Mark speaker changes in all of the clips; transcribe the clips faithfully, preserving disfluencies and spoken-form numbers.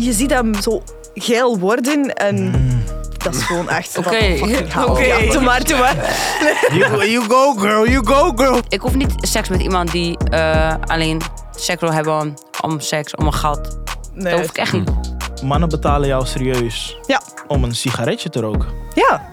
Speaker 1: je ziet hem zo geil worden en mm. dat is gewoon echt...
Speaker 2: Oké, oké.
Speaker 1: Okay. Doe maar, doe maar.
Speaker 3: You, you go girl, you go girl.
Speaker 2: Ik hoef niet seks met iemand die uh, alleen seks wil hebben om, om seks, om een gat. Nee. Dat hoef ik echt niet.
Speaker 3: Mannen betalen jou serieus
Speaker 1: ja.
Speaker 3: om een sigaretje te roken.
Speaker 1: Ja.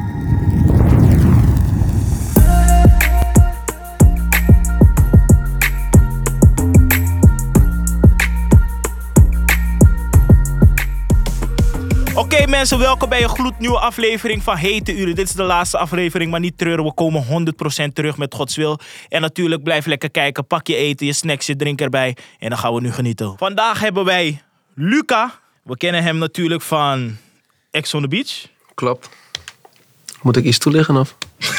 Speaker 3: Oké okay, mensen, welkom bij een gloednieuwe aflevering van Hete Uren. Dit is de laatste aflevering, maar niet treuren. We komen honderd procent terug met Gods wil. En natuurlijk, blijf lekker kijken. Pak je eten, je snacks, je drink erbij. En dan gaan we nu genieten. Vandaag hebben wij Luca. We kennen hem natuurlijk van Ex on the Beach.
Speaker 4: Klopt. Moet ik iets toelichten of?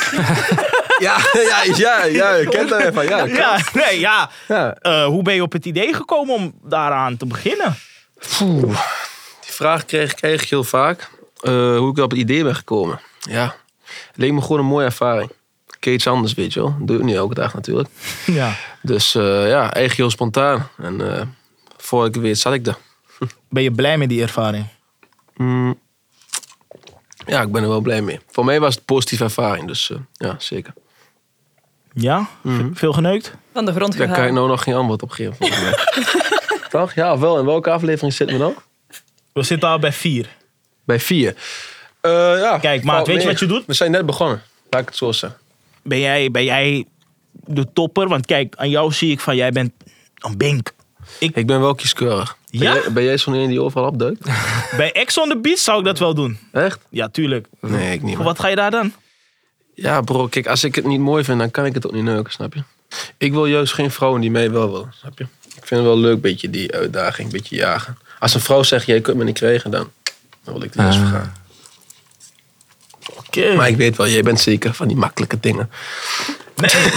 Speaker 4: ja, ja, ja, ja, je kent hem even. Ja,
Speaker 3: ja, nee, ja. ja. Uh, hoe ben je op het idee gekomen om daaraan te beginnen?
Speaker 4: Poeh. Die vraag kreeg ik eigenlijk heel vaak. Uh, hoe ik op het idee ben gekomen. Ja, het leek me gewoon een mooie ervaring. Iets anders, weet je wel. Dat doe ik niet elke dag natuurlijk.
Speaker 3: Ja.
Speaker 4: Dus uh, ja, eigenlijk heel spontaan. En uh, voor ik weet zat ik er.
Speaker 3: Ben je blij met die ervaring?
Speaker 4: Mm, ja, ik ben er wel blij mee. Voor mij was het een positieve ervaring, dus uh, ja, zeker.
Speaker 3: Ja? Mm-hmm. Veel geneukt?
Speaker 1: Van de grond gegaan.
Speaker 4: Daar kan ik nou nog geen antwoord op geven. Toch? Ja, of wel? In welke aflevering zitten we nou?
Speaker 3: We zitten al bij vier.
Speaker 4: Bij vier? Uh, ja.
Speaker 3: Kijk, maat, weet je wat je doet?
Speaker 4: We zijn net begonnen. Laat ik het zo zeggen.
Speaker 3: Ben jij, ben jij de topper? Want kijk, aan jou zie ik van, jij bent een bink.
Speaker 4: Ik, ik ben wel kieskeurig.
Speaker 3: Ja?
Speaker 4: Ben jij, ben jij zo'n een die overal opduikt?
Speaker 3: Bij Ex on the Beach zou ik dat wel doen.
Speaker 4: Echt?
Speaker 3: Ja, tuurlijk.
Speaker 4: Nee, ik niet.
Speaker 3: Voor wat ga je daar dan?
Speaker 4: Ja, bro, kijk, als ik het niet mooi vind, dan kan ik het ook niet neuken, snap je? Ik wil juist geen vrouwen die mij wel willen, snap je? Ik vind het wel leuk, beetje die uitdaging, een beetje jagen. Als een vrouw zegt, jij kunt me niet krijgen, dan, dan wil ik die eens uh. vergaan.
Speaker 3: Okay.
Speaker 4: Maar ik weet wel, jij bent zeker van die makkelijke dingen.
Speaker 3: Nee,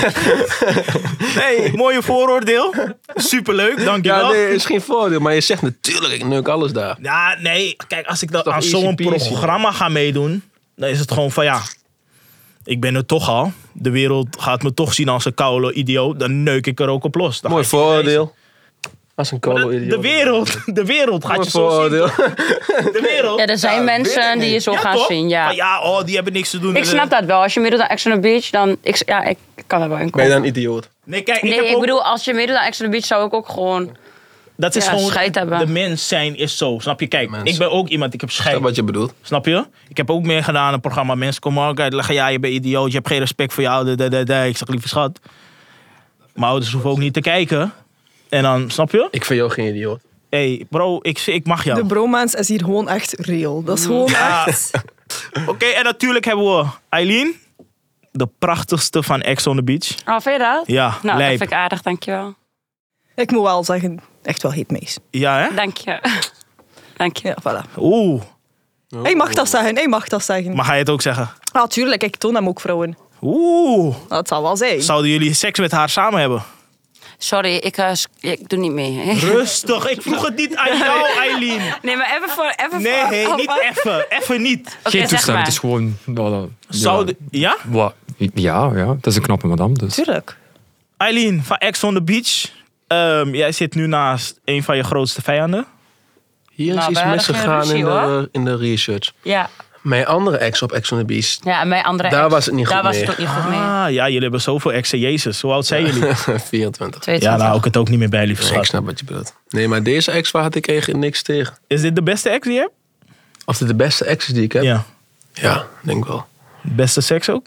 Speaker 3: nee mooie vooroordeel. Superleuk, dankjewel.
Speaker 4: Ja, nee, het is geen voordeel, maar je zegt natuurlijk, ik neuk alles daar.
Speaker 3: Ja, nee, kijk, als ik dan aan zo'n programma ga meedoen, dan is het gewoon van ja, ik ben er toch al. De wereld gaat me toch zien als een koude idioot, dan neuk ik er ook op los. Dan
Speaker 4: mooi vooroordeel. Als een koude idioot.
Speaker 3: De wereld, de wereld gaat
Speaker 4: mooi
Speaker 3: je zo
Speaker 4: vooroordeel.
Speaker 3: zien. De wereld.
Speaker 2: Ja, er zijn ja, mensen die je zo
Speaker 3: ja,
Speaker 2: gaan
Speaker 3: toch?
Speaker 2: zien, ja.
Speaker 3: Maar ja, oh, die hebben niks te doen.
Speaker 2: Ik snap dat wel. Als je meedoet aan Ex on the Beach, dan... Ik, ja, ik kan er wel in komen.
Speaker 4: Ben je dan een idioot?
Speaker 3: Nee, kijk, ik,
Speaker 2: nee,
Speaker 3: heb
Speaker 2: ik
Speaker 3: ook...
Speaker 2: bedoel, als je meedoet aan Ex on the Beach, zou ik ook gewoon...
Speaker 3: Dat is
Speaker 2: ja,
Speaker 3: gewoon,
Speaker 2: scheid hebben.
Speaker 3: De mens zijn is zo, snap je? Kijk, mens. Ik ben ook iemand, ik heb scheid.
Speaker 4: Snap wat je bedoelt.
Speaker 3: Snap je? Ik heb ook meer gedaan aan een programma. Mensen komen ook uitleggen, ja, je bent idioot, je hebt geen respect voor je ouders. Da, da, da. Ik zeg, lieve schat, mijn ouders hoeven ook niet te kijken. En dan, snap je?
Speaker 4: Ik vind jou geen idioot.
Speaker 3: Hé, hey, bro, ik, ik mag jou.
Speaker 1: De bromance is hier gewoon echt real. Dat is gewoon
Speaker 3: ja.
Speaker 1: echt...
Speaker 3: Oké, okay, en natuurlijk hebben we Eileen. De prachtigste van Ex on the Beach.
Speaker 2: Oh, vind je dat?
Speaker 3: Ja,
Speaker 2: nou,
Speaker 3: lijp.
Speaker 2: dat vind ik aardig, dankjewel.
Speaker 1: Ik moet wel zeggen, echt wel heet meis.
Speaker 3: Ja, hè?
Speaker 2: Dank je. Dank je.
Speaker 1: Ja, voilà.
Speaker 3: Oeh.
Speaker 1: Oh. Hij mag dat zeggen, hij mag dat zeggen.
Speaker 3: Mag hij het ook zeggen?
Speaker 1: Ah, tuurlijk, ik toon hem ook vrouwen.
Speaker 3: Oeh.
Speaker 1: Dat zal wel zijn.
Speaker 3: Zouden jullie seks met haar samen hebben?
Speaker 2: Sorry, ik, uh, ik doe niet mee. Hè?
Speaker 3: Rustig, ik vroeg het niet aan jou, Eileen.
Speaker 2: Nee, maar even voor... Even
Speaker 3: nee,
Speaker 2: voor,
Speaker 3: hey,
Speaker 2: oh,
Speaker 3: niet even. Even niet.
Speaker 5: Okay, Geen toestemming, het is gewoon... Voilà,
Speaker 3: Zou ja?
Speaker 5: Ja? Ja, ja, dat is een knappe madame. Dus.
Speaker 1: Tuurlijk.
Speaker 3: Eileen, van Ex on the Beach. Um, jij zit nu naast een van je grootste vijanden.
Speaker 4: Hier is
Speaker 2: nou,
Speaker 4: iets misgegaan in de, in de research.
Speaker 2: Ja.
Speaker 4: Mijn andere ex op Ex on the Beach.
Speaker 2: Ja, en mijn andere
Speaker 4: daar
Speaker 2: ex,
Speaker 4: was het niet
Speaker 2: daar
Speaker 4: goed
Speaker 2: was
Speaker 4: mee.
Speaker 2: het ook niet goed mee.
Speaker 3: Ah, ja, jullie hebben zoveel exen. Jezus, hoe oud zijn jullie?
Speaker 4: vierentwintig.
Speaker 2: tweeëntwintig.
Speaker 3: Ja, nou, ik het ook niet meer bij, lieve
Speaker 4: nee,
Speaker 3: schat.
Speaker 4: ik snap wat je bedoelt. Nee, maar deze ex, waar had ik eigenlijk niks tegen.
Speaker 3: Is dit de beste ex die je hebt?
Speaker 4: Of dit de beste ex is die ik heb?
Speaker 3: Ja.
Speaker 4: Ja, denk wel.
Speaker 3: Beste seks ook?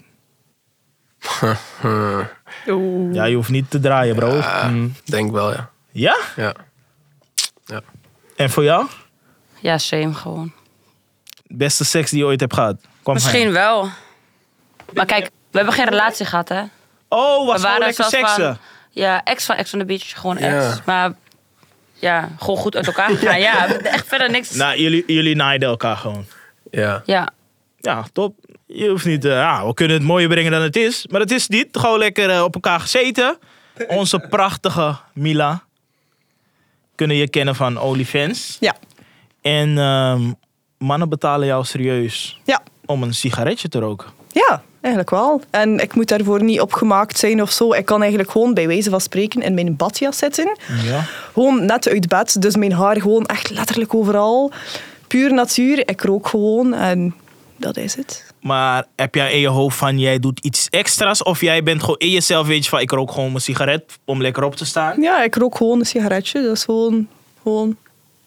Speaker 1: Oeh.
Speaker 3: Ja, je hoeft niet te draaien, bro.
Speaker 4: Ja,
Speaker 3: mm.
Speaker 4: denk wel, ja.
Speaker 3: Ja?
Speaker 4: Ja. Ja.
Speaker 3: En voor jou?
Speaker 2: Ja, same gewoon.
Speaker 3: Beste seks die je ooit hebt gehad? Kom
Speaker 2: Misschien
Speaker 3: heen.
Speaker 2: wel. Maar kijk, we hebben geen relatie gehad, hè.
Speaker 3: Oh, was
Speaker 2: we
Speaker 3: gewoon lekker seksen?
Speaker 2: Van, ja, ex van Ex on the Beach. Gewoon ex.
Speaker 4: Ja.
Speaker 2: Maar ja, gewoon goed uit elkaar gegaan. Ja, echt verder niks.
Speaker 3: Nou, jullie, jullie naaiden elkaar gewoon.
Speaker 4: Ja.
Speaker 2: Ja.
Speaker 3: Ja, top. Je hoeft niet... Uh, ja, we kunnen het mooier brengen dan het is. Maar het is niet. Gewoon lekker uh, op elkaar gezeten. Onze prachtige Mila. Kunnen je kennen van OnlyFans.
Speaker 1: Ja.
Speaker 3: En uh, mannen betalen jou serieus
Speaker 1: ja.
Speaker 3: om een sigaretje te roken.
Speaker 1: Ja, Eigenlijk wel. En ik moet daarvoor niet opgemaakt zijn of zo. Ik kan eigenlijk gewoon bij wijze van spreken in mijn badjas zitten.
Speaker 3: Ja.
Speaker 1: Gewoon net uit bed. Dus mijn haar gewoon echt letterlijk overal. Puur natuur. Ik rook gewoon en dat is het.
Speaker 3: Maar heb jij in je hoofd van jij doet iets extra's? Of jij bent gewoon in jezelf, weet je van ik rook gewoon mijn sigaret om lekker op te staan?
Speaker 1: Ja, ik rook gewoon een sigaretje. Dat is gewoon... gewoon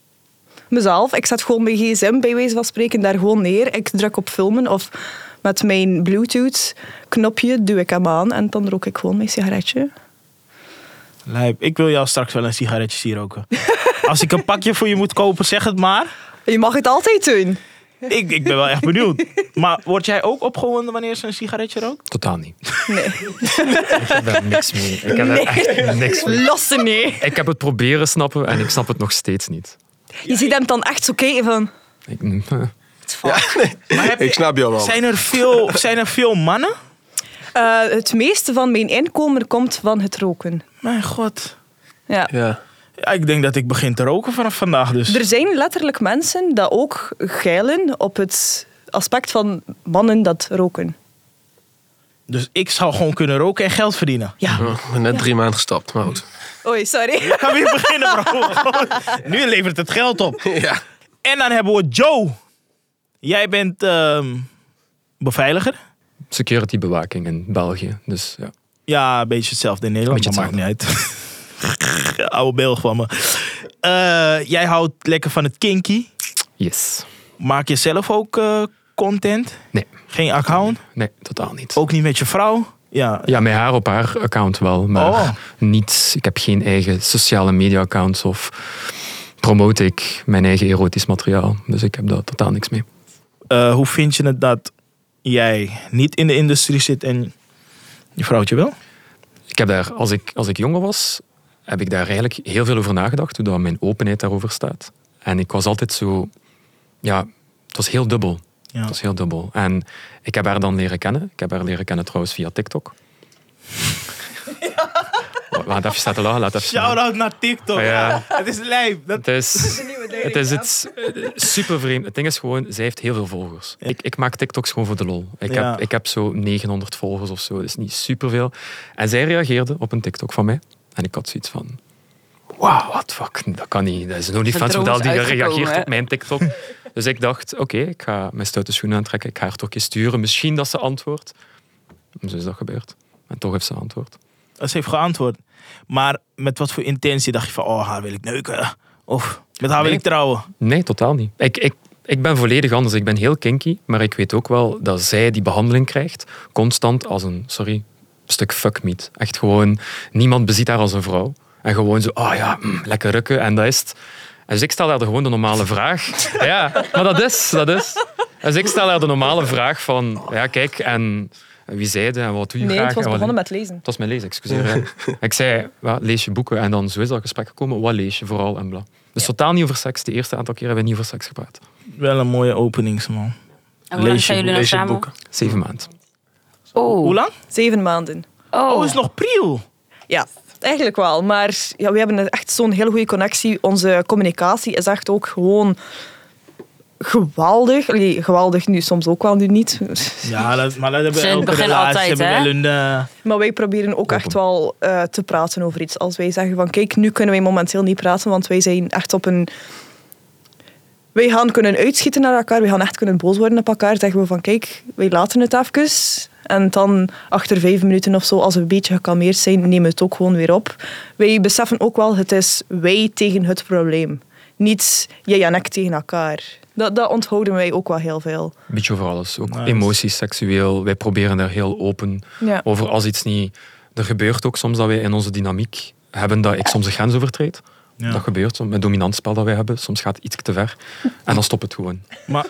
Speaker 1: mezelf. Ik zet gewoon mijn gsm bij wijze van spreken daar gewoon neer. Ik druk op filmen of met mijn Bluetooth knopje doe ik hem aan en dan rook ik gewoon mijn sigaretje.
Speaker 3: Lijp, ik wil jou straks wel een sigaretje zien roken. Als ik een pakje voor je moet kopen, zeg het maar.
Speaker 1: Je mag het altijd doen.
Speaker 3: Ik, ik ben wel echt benieuwd. Maar word jij ook opgewonden wanneer ze een sigaretje rookt?
Speaker 5: Totaal niet.
Speaker 1: Nee.
Speaker 5: Ik heb daar niks mee. Ik heb daar echt niks mee.
Speaker 1: Losse nee.
Speaker 5: Ik heb het proberen snappen en ik snap het nog steeds niet.
Speaker 1: Je ziet hem dan echt zo kijken van...
Speaker 5: Ik,
Speaker 4: Ja, nee.
Speaker 3: Maar heb je-
Speaker 4: Ik snap jou wel.
Speaker 3: Zijn er veel, zijn er veel mannen?
Speaker 1: Uh, het meeste van mijn inkomen komt van het roken.
Speaker 3: Mijn god.
Speaker 1: Ja.
Speaker 4: Ja.
Speaker 3: Ja, ik denk dat ik begin te roken vanaf vandaag dus.
Speaker 1: Er zijn letterlijk mensen die ook geilen op het aspect van mannen dat roken.
Speaker 3: Dus ik zou gewoon kunnen roken en geld verdienen.
Speaker 1: Ja.
Speaker 4: Oh, ik ben net drie maanden gestapt, maar goed.
Speaker 1: Oei, sorry.
Speaker 3: Ik ga weer beginnen, bro. Nu levert het geld op.
Speaker 4: Ja.
Speaker 3: En dan hebben we Joe. Jij bent ehm, beveiliger.
Speaker 5: security bewaking in België. Dus ja.
Speaker 3: Ja, een beetje hetzelfde in Nederland,
Speaker 5: Beetje
Speaker 3: maar maakt niet uit. Oude Belg van me. Uh, jij houdt lekker van het kinky.
Speaker 5: Yes.
Speaker 3: Maak je zelf ook uh, content?
Speaker 5: Nee.
Speaker 3: Geen account?
Speaker 5: Nee, totaal niet.
Speaker 3: Ook niet met je vrouw? Ja.
Speaker 5: Ja, met haar op haar account wel, maar
Speaker 3: Oh.
Speaker 5: niet. Ik heb geen eigen sociale media accounts of promote ik mijn eigen erotisch materiaal. Dus ik heb daar totaal niks mee.
Speaker 3: Uh, hoe vind je het dat jij niet in de industrie zit en je vrouwtje wel?
Speaker 5: Ik heb daar, als ik, als ik jonger was, heb ik daar eigenlijk heel veel over nagedacht, hoe dat mijn openheid daarover staat. En ik was altijd zo... Ja, het was heel dubbel.
Speaker 3: Ja.
Speaker 5: Het was heel dubbel. En ik heb haar dan leren kennen. Ik heb haar leren kennen trouwens via TikTok. Ja. Laat even staan te lachen. Laat even
Speaker 3: Shout-out naar TikTok.
Speaker 5: Oh, ja.
Speaker 3: Het is lijp. Dat...
Speaker 5: Het is, het is iets super vreemd. Het ding is gewoon, zij heeft heel veel volgers.
Speaker 3: Ja.
Speaker 5: Ik, ik maak TikToks gewoon voor de lol. Ik,
Speaker 3: Ja.
Speaker 5: heb, ik heb zo negenhonderd volgers of zo. Dat is niet superveel. En zij reageerde op een TikTok van mij. En ik had zoiets van... Wauw, what fuck, dat kan niet. Dat is een OnlyFans-model die reageert op mijn TikTok. Dus ik dacht, oké, okay, ik ga mijn stoute schoenen aantrekken. Ik ga haar toch eens sturen. Misschien dat ze antwoordt. En zo is dat gebeurd. En toch heeft ze antwoord.
Speaker 3: Ze heeft geantwoord. Maar met wat voor intentie dacht je van... Oh, haar wil ik neuken. Of met haar wil
Speaker 5: Nee.
Speaker 3: ik trouwen.
Speaker 5: Nee, totaal niet. Ik, ik, ik ben volledig anders. Ik ben heel kinky. Maar ik weet ook wel dat zij die behandeling krijgt. Constant als een, sorry, stuk fuckmeat. Echt gewoon, niemand beziet haar als een vrouw. En gewoon zo, oh ja, mm, lekker rukken. En dat is het. En dus ik stel haar de gewoon de normale vraag. Ja, maar dat is, dat is. Dus ik stel haar de normale vraag van... Ja, kijk, en wie zei je en wat doe je
Speaker 1: Nee,
Speaker 5: graag?
Speaker 1: het was
Speaker 5: en wat-
Speaker 1: begonnen met lezen.
Speaker 5: Het was mijn lezen, excuseer. Ja. Ik zei, ja, lees je boeken. En dan zo is dat gesprek gekomen. Wat lees je vooral en bla. Dus totaal niet over seks. De eerste aantal keer hebben we niet over seks gepraat.
Speaker 3: Wel een mooie openings, man.
Speaker 2: En hoe lang
Speaker 3: Lees je
Speaker 2: zijn jullie nou
Speaker 3: lees je
Speaker 2: samen?
Speaker 3: boeken.
Speaker 5: Zeven maanden.
Speaker 2: Oh.
Speaker 3: Hoe lang?
Speaker 1: Zeven maanden.
Speaker 2: Oh.
Speaker 3: Oh, is nog priel.
Speaker 1: Ja, eigenlijk wel. Maar ja, we hebben echt zo'n hele goede connectie. Onze communicatie is echt ook gewoon geweldig. Allee, geweldig nu soms ook wel, nu niet.
Speaker 3: Ja, dat, maar dat hebben
Speaker 2: Ze in het
Speaker 3: elke
Speaker 2: begin
Speaker 3: relatie
Speaker 2: altijd,
Speaker 3: hebben
Speaker 2: hè?
Speaker 3: wel een... eh,
Speaker 1: Maar wij proberen ook echt wel uh, te praten over iets. Als wij zeggen van kijk, nu kunnen wij momenteel niet praten, want wij zijn echt op een... Wij gaan kunnen uitschieten naar elkaar, wij gaan echt kunnen boos worden op elkaar. Zeggen we van kijk, wij laten het even. En dan achter vijf minuten of zo, als we een beetje gekalmeerd zijn, nemen we het ook gewoon weer op. Wij beseffen ook wel, het is wij tegen het probleem. Niet jij en ik tegen elkaar. Dat, dat onthouden wij ook wel heel veel.
Speaker 5: Een beetje over alles. Ook
Speaker 3: Nice.
Speaker 5: emoties, seksueel. Wij proberen daar heel open
Speaker 1: Ja.
Speaker 5: over als iets niet... Er gebeurt ook soms dat wij in onze dynamiek hebben dat ik soms een grens overtreed.
Speaker 3: Ja.
Speaker 5: Dat gebeurt soms met dominant spel dat wij hebben. Soms gaat het iets te ver. En dan stopt het gewoon.
Speaker 3: Maar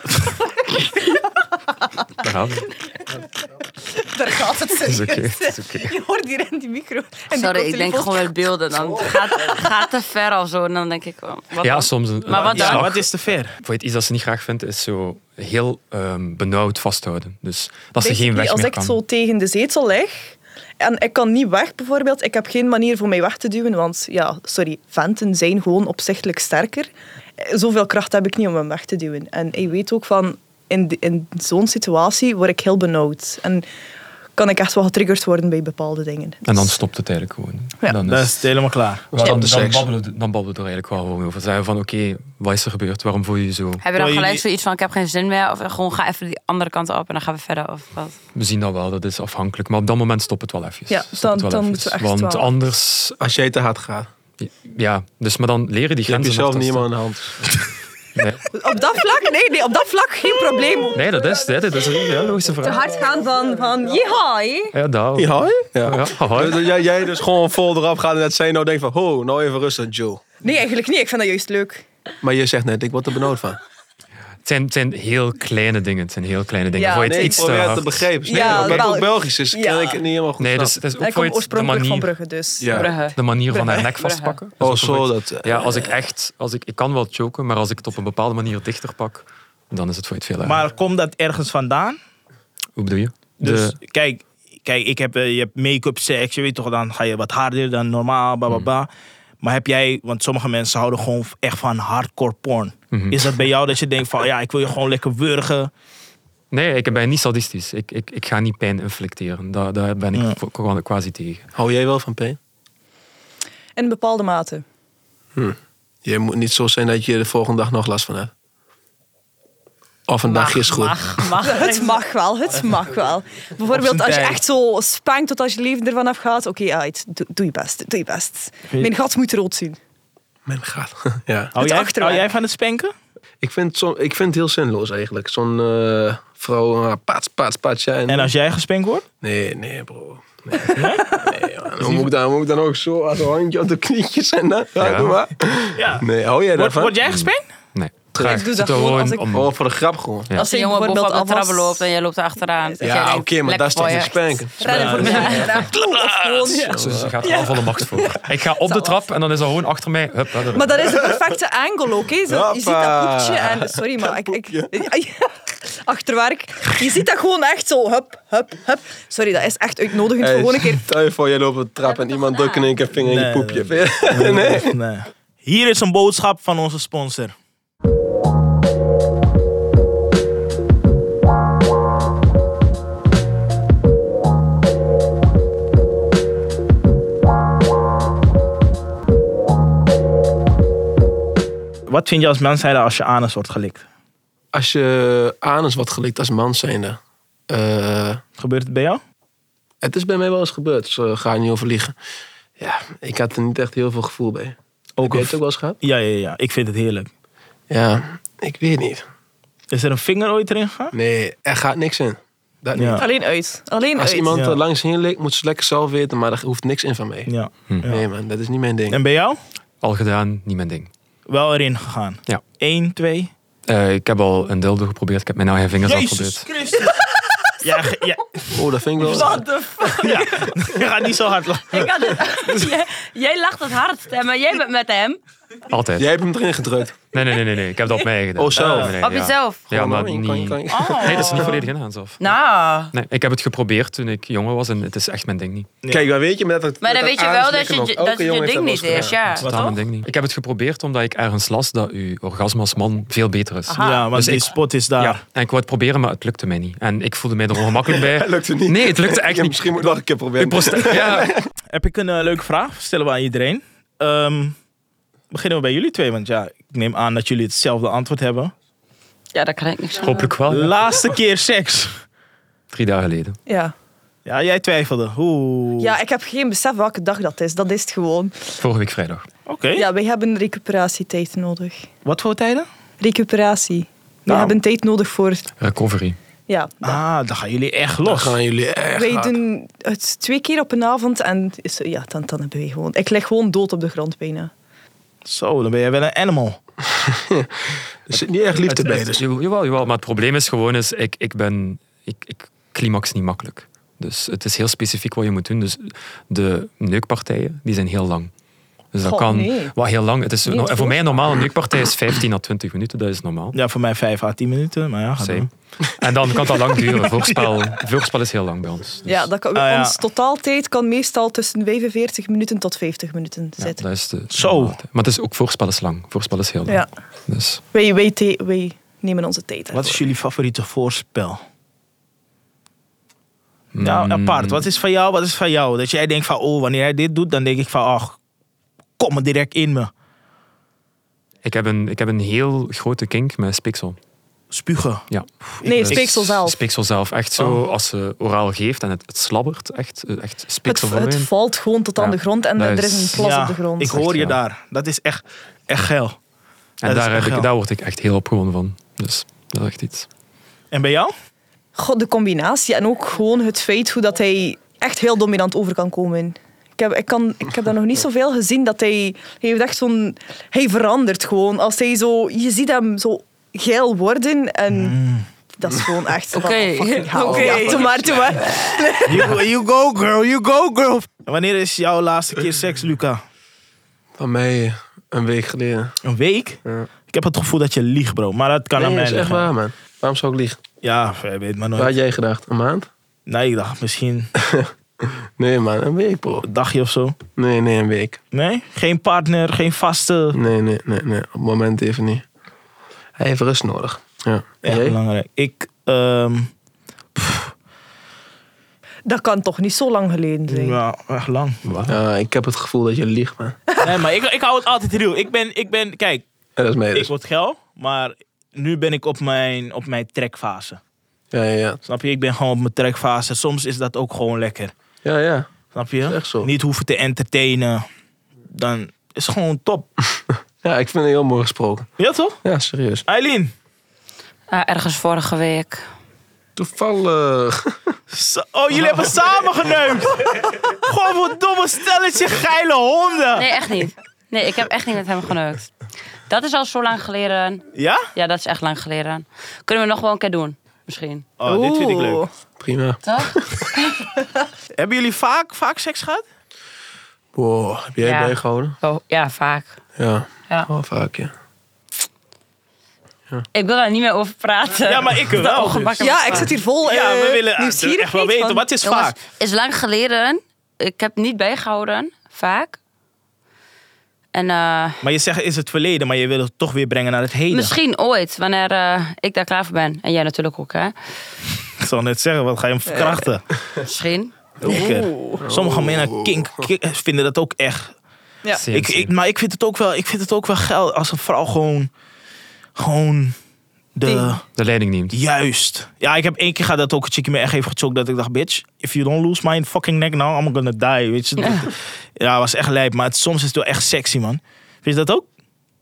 Speaker 5: Daar gaan we.
Speaker 1: Daar gaat het
Speaker 5: Het is oké. Het is oké.
Speaker 1: Je hoort hier in die micro. En die
Speaker 2: Sorry, ik denk
Speaker 1: koptelefoon.
Speaker 2: gewoon met beelden. Dan gaat het gaat te ver of zo. En dan denk ik, oh, wat
Speaker 5: Ja,
Speaker 2: dan?
Speaker 5: soms een,
Speaker 2: Maar wat
Speaker 5: een
Speaker 2: dan?
Speaker 3: ja,
Speaker 5: slag.
Speaker 3: wat is te ver?
Speaker 5: Voor iets dat ze niet graag vindt, is zo heel ehm, benauwd vasthouden. Dus dat ze
Speaker 1: Basically,
Speaker 5: geen weg
Speaker 1: als
Speaker 5: meer
Speaker 1: ik
Speaker 5: kan.
Speaker 1: zo tegen de zetel lig en ik kan niet weg bijvoorbeeld, ik heb geen manier voor mij weg te duwen, want ja, sorry, venten zijn gewoon opzichtelijk sterker. Zoveel kracht heb ik niet om hem weg te duwen. En ik weet ook van, in, de- in zo'n situatie word ik heel benauwd. En kan ik echt wel getriggerd worden bij bepaalde dingen.
Speaker 5: En dan stopt het eigenlijk gewoon.
Speaker 1: Ja.
Speaker 5: Dan
Speaker 3: Dat is het helemaal klaar.
Speaker 5: dan,
Speaker 4: Stop de
Speaker 5: dan,
Speaker 4: seks.
Speaker 5: babbelen, we- dan babbelen we er eigenlijk wel gewoon over. Zeggen van oké, wat is er gebeurd? Waarom voel je je zo?
Speaker 2: Heb je dan
Speaker 3: Terwijl
Speaker 2: gelijk
Speaker 3: jullie-
Speaker 2: zoiets van, ik heb geen zin meer? Of gewoon ga even die andere kant op en dan gaan we verder? Of wat?
Speaker 5: We zien dat wel, dat is afhankelijk. Maar op dat moment stopt het wel even.
Speaker 1: Ja,
Speaker 5: Stopt
Speaker 1: dan-
Speaker 5: het wel
Speaker 1: dan
Speaker 5: even.
Speaker 1: moeten we echt
Speaker 5: Want
Speaker 1: wel-
Speaker 5: anders...
Speaker 4: Als jij te hard gaat.
Speaker 5: Ja, dus maar dan leren die
Speaker 4: Je hebt
Speaker 5: grenzen
Speaker 4: jezelf
Speaker 5: nog
Speaker 4: niet
Speaker 5: te
Speaker 4: helemaal in de hand.
Speaker 5: Nee.
Speaker 1: Op dat vlak? Nee, nee, op dat vlak geen probleem.
Speaker 5: Nee, dat is, nee, dat is een heel logische
Speaker 1: Te
Speaker 5: vraag.
Speaker 1: hard gaan van, van jihai.
Speaker 5: Ja, dat.
Speaker 4: Ja, ja.
Speaker 5: Ja, haha.
Speaker 4: Dus jij, jij dus gewoon vol erop gaat en net zei nou denkt van, ho, nou even rustig, Joe.
Speaker 1: Nee, eigenlijk niet. Ik vind dat juist leuk.
Speaker 4: Maar je zegt net, ik word er benauwd van.
Speaker 5: Het zijn, het zijn heel kleine dingen. Het zijn heel kleine dingen.
Speaker 1: Ja.
Speaker 5: Voor je het
Speaker 4: Nee, ik
Speaker 5: iets te
Speaker 4: probeer het te
Speaker 5: hard-
Speaker 4: begrijpen. Nee,
Speaker 1: Ja,
Speaker 4: ik ben
Speaker 1: wel.
Speaker 4: ook Belgisch, dus
Speaker 1: Ja.
Speaker 4: kan ik het niet helemaal goed
Speaker 5: Nee, dus
Speaker 4: snappen.
Speaker 5: het is ook
Speaker 1: Ik
Speaker 5: voor
Speaker 1: kom
Speaker 5: je het, de
Speaker 1: oorspronkelijk van
Speaker 5: manier,
Speaker 1: Brugge, dus...
Speaker 4: Ja.
Speaker 2: Brugge.
Speaker 5: de manier van haar
Speaker 1: Brugge.
Speaker 5: nek vastpakken.
Speaker 4: Oh,
Speaker 5: Dus
Speaker 4: zo
Speaker 5: bijvoorbeeld-
Speaker 4: dat...
Speaker 5: Ja, als ik echt... Als ik, ik kan wel choken, maar als ik het op een bepaalde manier dichter pak, dan is het voor je het veel erger.
Speaker 3: Maar komt dat ergens vandaan?
Speaker 5: Hoe bedoel je?
Speaker 3: Dus
Speaker 5: De,
Speaker 3: kijk, kijk ik heb, eh, je hebt make-up seks, je weet toch, dan ga je wat harder dan normaal, bla bla bla. Maar heb jij, want sommige mensen houden gewoon echt van hardcore porn.
Speaker 5: Mhm.
Speaker 3: Is dat bij jou dat je denkt van, ja, ik wil je gewoon lekker wurgen?
Speaker 5: nee, ik ben niet sadistisch. Ik, ik, ik ga niet pijn inflicteren. Daar, daar ben ik
Speaker 3: Ja.
Speaker 5: voor- gewoon quasi tegen.
Speaker 4: Hou jij wel van pijn?
Speaker 1: In bepaalde mate.
Speaker 4: Je moet niet zo zijn dat je de volgende dag nog last van hebt. Of een dagje is goed.
Speaker 2: Mag, mag.
Speaker 1: Het mag wel, het mag wel. Bijvoorbeeld
Speaker 3: zijn
Speaker 1: als je
Speaker 3: tijd.
Speaker 1: echt zo spankt tot als je leven ervan afgaat. Oké, okay, doe, doe je best, doe je best. Mijn gat moet rood zien.
Speaker 4: Mijn gaat. Ja.
Speaker 3: Hou jij,
Speaker 1: achterwerk.
Speaker 3: hou jij van het spanken?
Speaker 4: Ik vind, zo, ik vind het heel zinloos eigenlijk. Zo'n eh, vrouw, uh, paats, paats, paats. Ja, en,
Speaker 3: En als jij gespankt wordt?
Speaker 4: Nee, nee bro. Nee, nee man. Hoe moet ik dan, moet ik dan ook zo als een handje op de knietjes en dat? Ja,
Speaker 5: Ja.
Speaker 4: doe maar.
Speaker 3: Ja.
Speaker 4: Nee, hou jij
Speaker 3: Word,
Speaker 4: daarvan?
Speaker 3: word jij gespankt?
Speaker 5: Nee.
Speaker 1: doe
Speaker 5: Graag.
Speaker 1: dat
Speaker 5: Zit er
Speaker 1: gewoon als ik-
Speaker 5: om-
Speaker 4: Oh, voor de grap gewoon.
Speaker 5: Ja.
Speaker 2: Als een
Speaker 1: ik
Speaker 2: jongen boven op
Speaker 1: bijvoorbeeld
Speaker 2: de trap
Speaker 1: alvast-
Speaker 2: loopt en jij loopt achteraan.
Speaker 4: Ja, oké, maar dat is toch niet spanken?
Speaker 1: Rennen voor mij. Of gewoon, ja.
Speaker 5: Ze, ze gaat er al volle macht voor. Ik ga op de trap en dan is hij gewoon achter mij. Hup, hup, hup.
Speaker 1: Maar dat is de perfecte angle ook. Hè. Zo, je ziet dat
Speaker 4: Hoppa.
Speaker 1: poepje en... Sorry, maar ik... ik achterwerk. Je ziet dat gewoon echt zo. Hup, hup, hup. Sorry, dat is echt uitnodigend voor gewoon een keer...
Speaker 4: Stel je voor, jij loopt op de trap en iemand drukt in één keer vinger in je
Speaker 3: Nee,
Speaker 4: poepje. Nee. nee.
Speaker 3: Nee. Hier is een boodschap van onze sponsor. Wat vind je als man zijnde als je anus wordt gelikt?
Speaker 4: Als je anus wordt gelikt als man zijnde. eh,
Speaker 3: Gebeurt het bij jou?
Speaker 4: het is bij mij wel eens gebeurd, dus uh, ga je niet over liegen. Ja, ik had er niet echt heel veel gevoel bij. Heb
Speaker 3: Ook
Speaker 4: jij
Speaker 3: een-
Speaker 4: het ook wel eens gehad?
Speaker 3: Ja, ja, ja. Ik vind het heerlijk.
Speaker 4: Ja, ik weet niet.
Speaker 3: Is er een vinger ooit erin gegaan?
Speaker 4: Nee, er gaat niks in. Dat niet.
Speaker 3: Ja.
Speaker 1: Alleen uit. Alleen
Speaker 4: Als
Speaker 1: uit.
Speaker 4: iemand
Speaker 3: Ja.
Speaker 4: er langs heen likt, moet ze lekker zelf weten, maar er hoeft niks in van mij.
Speaker 3: Ja. ja.
Speaker 4: Nee man, dat is niet mijn ding.
Speaker 3: En bij jou?
Speaker 5: Al gedaan, niet mijn ding.
Speaker 3: Wel erin gegaan?
Speaker 5: Ja.
Speaker 3: Eén, twee?
Speaker 5: Eh, ik heb al een dildo geprobeerd. Ik heb mijn eigen vingers al
Speaker 3: Jezus
Speaker 5: geprobeerd.
Speaker 3: Christus! ja, ge- ja,
Speaker 4: Oh, dat vind ik wel...
Speaker 1: What the fuck?
Speaker 3: ja, je gaat niet zo hard lachen.
Speaker 2: Ik had het, jij, jij lacht het hardst, hè, maar jij bent met hem.
Speaker 5: Altijd.
Speaker 4: Jij hebt hem erin gedrukt.
Speaker 5: Nee, nee, nee, nee, nee. Ik heb dat op mij gedaan.
Speaker 4: Oh, zelf?
Speaker 5: Nee, nee,
Speaker 2: Op
Speaker 5: ja.
Speaker 2: jezelf?
Speaker 5: Ja, maar
Speaker 4: Kan je-
Speaker 5: niet...
Speaker 4: kan je- kan je-
Speaker 2: Oh.
Speaker 5: Nee, dat is niet volledig gedaan zelf.
Speaker 2: Nou,
Speaker 5: Nee, ik heb het geprobeerd toen ik jonger was en het is echt mijn ding niet.
Speaker 4: Kijk, maar weet je... Met dat,
Speaker 2: maar
Speaker 4: met
Speaker 2: dan weet je
Speaker 4: dat
Speaker 2: wel dat
Speaker 4: aanslikken
Speaker 2: je,
Speaker 4: ook.
Speaker 2: dat
Speaker 4: Elke
Speaker 2: het je
Speaker 4: jongen heeft
Speaker 2: ding
Speaker 4: dat
Speaker 2: niet
Speaker 4: wel eens
Speaker 2: is,
Speaker 4: gedaan.
Speaker 2: ja.
Speaker 5: Totaal mijn ding niet. Ik heb het geprobeerd omdat ik ergens las dat uw orgasme als man veel beter is.
Speaker 3: Ja, want
Speaker 5: Dus
Speaker 3: die
Speaker 5: ik-
Speaker 3: spot is daar.
Speaker 5: Ja, en ik wou het proberen, maar het lukte mij niet. En ik voelde mij er ongemakkelijk bij.
Speaker 4: Dat lukte niet.
Speaker 5: Nee, het lukte echt
Speaker 4: Ja,
Speaker 5: niet.
Speaker 4: misschien moet ik nog een keer
Speaker 5: Uw
Speaker 4: proberen.
Speaker 5: prosta- ja.
Speaker 3: Heb ik een eh, leuke vraag? Stellen we aan iedereen. Ehm, beginnen we bij jullie twee, want ja, ik neem aan dat jullie hetzelfde antwoord hebben.
Speaker 2: Ja, daar kan ik niks aan.
Speaker 5: Hopelijk wel. ja.
Speaker 3: Laatste keer seks.
Speaker 5: Drie dagen geleden.
Speaker 1: Ja.
Speaker 3: Ja, jij twijfelde. Hoe?
Speaker 1: Ja, ik heb geen besef welke dag dat is. Dat is het gewoon.
Speaker 5: Vorige week vrijdag.
Speaker 3: Oké.
Speaker 1: Ja, wij hebben recuperatietijd nodig.
Speaker 3: Wat voor tijden?
Speaker 1: Recuperatie. We
Speaker 3: Nou.
Speaker 1: hebben tijd nodig voor...
Speaker 5: Recovery.
Speaker 1: Ja, dat.
Speaker 3: Ah, dan gaan jullie echt
Speaker 4: Dan
Speaker 3: los.
Speaker 4: gaan jullie echt
Speaker 1: Wij
Speaker 4: hard.
Speaker 1: doen het twee keer op een avond en is, ja, dan, dan hebben we gewoon... Ik lig gewoon dood op de grond bijna.
Speaker 3: Zo, dan ben jij wel een animal.
Speaker 4: Er zit niet echt liefde
Speaker 5: Het-
Speaker 4: bij.
Speaker 5: het-
Speaker 4: Dus.
Speaker 5: Jawel, jawel, maar het probleem is gewoon, is, ik, ik ben... Ik, ik climax niet makkelijk. Dus het is heel specifiek wat je moet doen. Dus de neukpartijen, die zijn heel lang. Dus dat
Speaker 1: Goh,
Speaker 5: kan...
Speaker 1: nee.
Speaker 5: Wat heel lang. Het is,
Speaker 1: Niet
Speaker 5: no- voor mij een normale
Speaker 1: voorstellen.
Speaker 5: neukpartij is vijftien à twintig minuten. Dat is normaal.
Speaker 3: Ja, voor mij vijf à tien minuten. Maar ja, ga
Speaker 5: Same.
Speaker 3: door.
Speaker 5: En dan kan dat lang duren. Voorspel, voorspel is heel lang bij ons. Dus,
Speaker 1: Ja, dat kan,
Speaker 3: Ah, ja.
Speaker 1: ons totaaltijd kan meestal tussen vijfenveertig minuten tot vijftig minuten
Speaker 5: ja,
Speaker 1: zitten.
Speaker 5: dat is de,
Speaker 3: Zo.
Speaker 5: Maar het is ook voorspel is lang. Voorspel is heel lang.
Speaker 1: Ja.
Speaker 5: Dus
Speaker 1: Wij, wij, te- wij nemen onze tijd.
Speaker 3: Wat is jullie favoriete voorspel? Ja, apart. Wat is van jou, wat is van jou? Dat jij denkt van, oh, wanneer hij dit doet, dan denk ik van, ach, kom er direct in me.
Speaker 5: Ik heb een, ik heb een heel grote kink met speeksel.
Speaker 3: Spugen.
Speaker 5: Ja.
Speaker 1: Nee,
Speaker 5: Dus
Speaker 1: speeksel zelf.
Speaker 5: Speeksel zelf. Echt zo,
Speaker 3: Oh.
Speaker 5: als ze oraal geeft en het, het slabbert. Echt, echt
Speaker 1: Het,
Speaker 5: speeksel
Speaker 1: het
Speaker 5: voorheen.
Speaker 1: valt gewoon tot aan
Speaker 5: Ja.
Speaker 1: de grond en
Speaker 5: Dat
Speaker 1: er
Speaker 5: is-
Speaker 1: is een plas
Speaker 3: Ja,
Speaker 1: op de grond.
Speaker 3: ik hoor
Speaker 5: Echt,
Speaker 3: je
Speaker 5: ja.
Speaker 3: daar. Dat is echt, echt geil.
Speaker 5: En
Speaker 3: Dat is
Speaker 5: daar,
Speaker 3: echt
Speaker 5: heb ik,
Speaker 3: geil.
Speaker 5: daar word ik echt heel opgewonden van. Dus dat is echt iets.
Speaker 3: En bij jou?
Speaker 1: God, de combinatie en ook gewoon het feit hoe dat hij echt heel dominant over kan komen. Ik heb, ik kan, ik heb daar nog niet zoveel gezien dat hij... Hij heeft echt zo'n... Hij verandert gewoon. Als hij zo... Je ziet hem zo geil worden en... Dat is gewoon echt...
Speaker 2: Oké.
Speaker 1: Oké.
Speaker 2: Oké.
Speaker 1: Ja, doe maar, doe maar.
Speaker 3: You, you go girl, you go girl. Wanneer is jouw laatste keer seks, Luca?
Speaker 4: Van mij een week geleden.
Speaker 3: Een week?
Speaker 4: Ja.
Speaker 3: Ik heb het gevoel dat je liegt, bro. Maar dat kan aan
Speaker 4: Nee,
Speaker 3: mij
Speaker 4: dat is echt
Speaker 3: liggen.
Speaker 4: waar, man. Waarom zou ik liegen?
Speaker 3: Ja, je weet maar
Speaker 4: Waar had
Speaker 3: nooit.
Speaker 4: jij gedacht? Een maand?
Speaker 3: Nee, ik dacht misschien
Speaker 4: Nee, man. Een week, bro.
Speaker 3: een dagje of zo.
Speaker 4: Nee, nee, een week.
Speaker 3: Nee? Geen partner, geen vaste.
Speaker 4: Nee, nee, nee, nee. Op het moment even niet. Hij heeft rust nodig. Ja.
Speaker 3: Echt
Speaker 4: Jij?
Speaker 3: belangrijk. Ik, ehm
Speaker 1: Dat kan toch niet zo lang geleden zijn.
Speaker 3: ja, echt lang.
Speaker 4: Ja, ik heb het gevoel dat je liegt, man.
Speaker 3: Nee, maar ik, ik hou het altijd real. Ik ben, ik ben, kijk,
Speaker 4: Ja, dat is mee
Speaker 3: ik
Speaker 4: dus.
Speaker 3: word geil, maar nu ben ik op mijn, op mijn trekfase.
Speaker 4: Ja, ja, ja.
Speaker 3: Snap je? Ik ben gewoon op mijn trekfase. Soms is dat ook gewoon lekker.
Speaker 4: Ja, ja.
Speaker 3: Snap je?
Speaker 4: Is echt zo.
Speaker 3: Niet hoeven te entertainen. Dan is het gewoon top.
Speaker 4: Ja, ik vind het heel mooi gesproken.
Speaker 3: Ja, toch?
Speaker 4: Ja, serieus.
Speaker 3: Eileen.
Speaker 2: Ah, ergens vorige week.
Speaker 4: Toevallig.
Speaker 3: Zo- Oh, jullie hebben samen geneukt. Gewoon voor domme stelletje geile honden.
Speaker 2: Nee, echt niet. Nee, ik heb echt niet met hem geneukt. Dat is al zo lang geleden.
Speaker 3: Ja?
Speaker 2: Ja, dat is echt lang geleden. Kunnen we nog wel een keer doen, misschien.
Speaker 3: Oh, dit vind ik leuk.
Speaker 1: Oeh.
Speaker 4: Prima.
Speaker 2: Toch?
Speaker 3: Hebben jullie vaak, vaak seks gehad?
Speaker 4: Wow, heb jij
Speaker 2: Ja.
Speaker 4: bijgehouden?
Speaker 2: Oh, ja, vaak.
Speaker 4: Ja.
Speaker 2: Ja.
Speaker 4: Oh, vaak, ja.
Speaker 2: Ik wil daar niet meer over praten.
Speaker 3: Ja, maar ik er wel.
Speaker 2: ongemakkelijk.
Speaker 3: dus.
Speaker 1: Ja, ik zit hier vol
Speaker 3: Ja, we
Speaker 1: eh,
Speaker 3: willen echt
Speaker 1: nieuwsgierigheid
Speaker 3: wel weten.
Speaker 1: van-
Speaker 3: Wat is
Speaker 2: Jongens,
Speaker 3: vaak?
Speaker 2: is lang geleden. Ik heb niet bijgehouden, vaak. En eh,
Speaker 3: Maar je zegt is het verleden, maar je wil het toch weer brengen naar het heden.
Speaker 2: misschien ooit, wanneer eh, ik daar klaar voor ben. En jij natuurlijk ook, hè?
Speaker 3: Ik zal net zeggen, wat ga je hem verkrachten?
Speaker 2: Misschien.
Speaker 3: Lekker. Sommige mannen kink, kink- vinden dat ook echt.
Speaker 1: Ja.
Speaker 5: Same,
Speaker 3: Ik,
Speaker 5: same.
Speaker 3: ik, maar ik vind het ook wel, ik vind het ook wel geil als een vrouw gewoon, gewoon de,
Speaker 1: Die-
Speaker 5: De leiding neemt.
Speaker 3: juist. Ja, ik heb één keer gehad dat ook een chickie me echt heeft gechoked dat ik dacht, bitch, if you don't lose my fucking neck now, I'm gonna die. Weet je? Ja, ja was echt lijp, maar het, soms is het wel echt sexy, man. Vind je dat ook?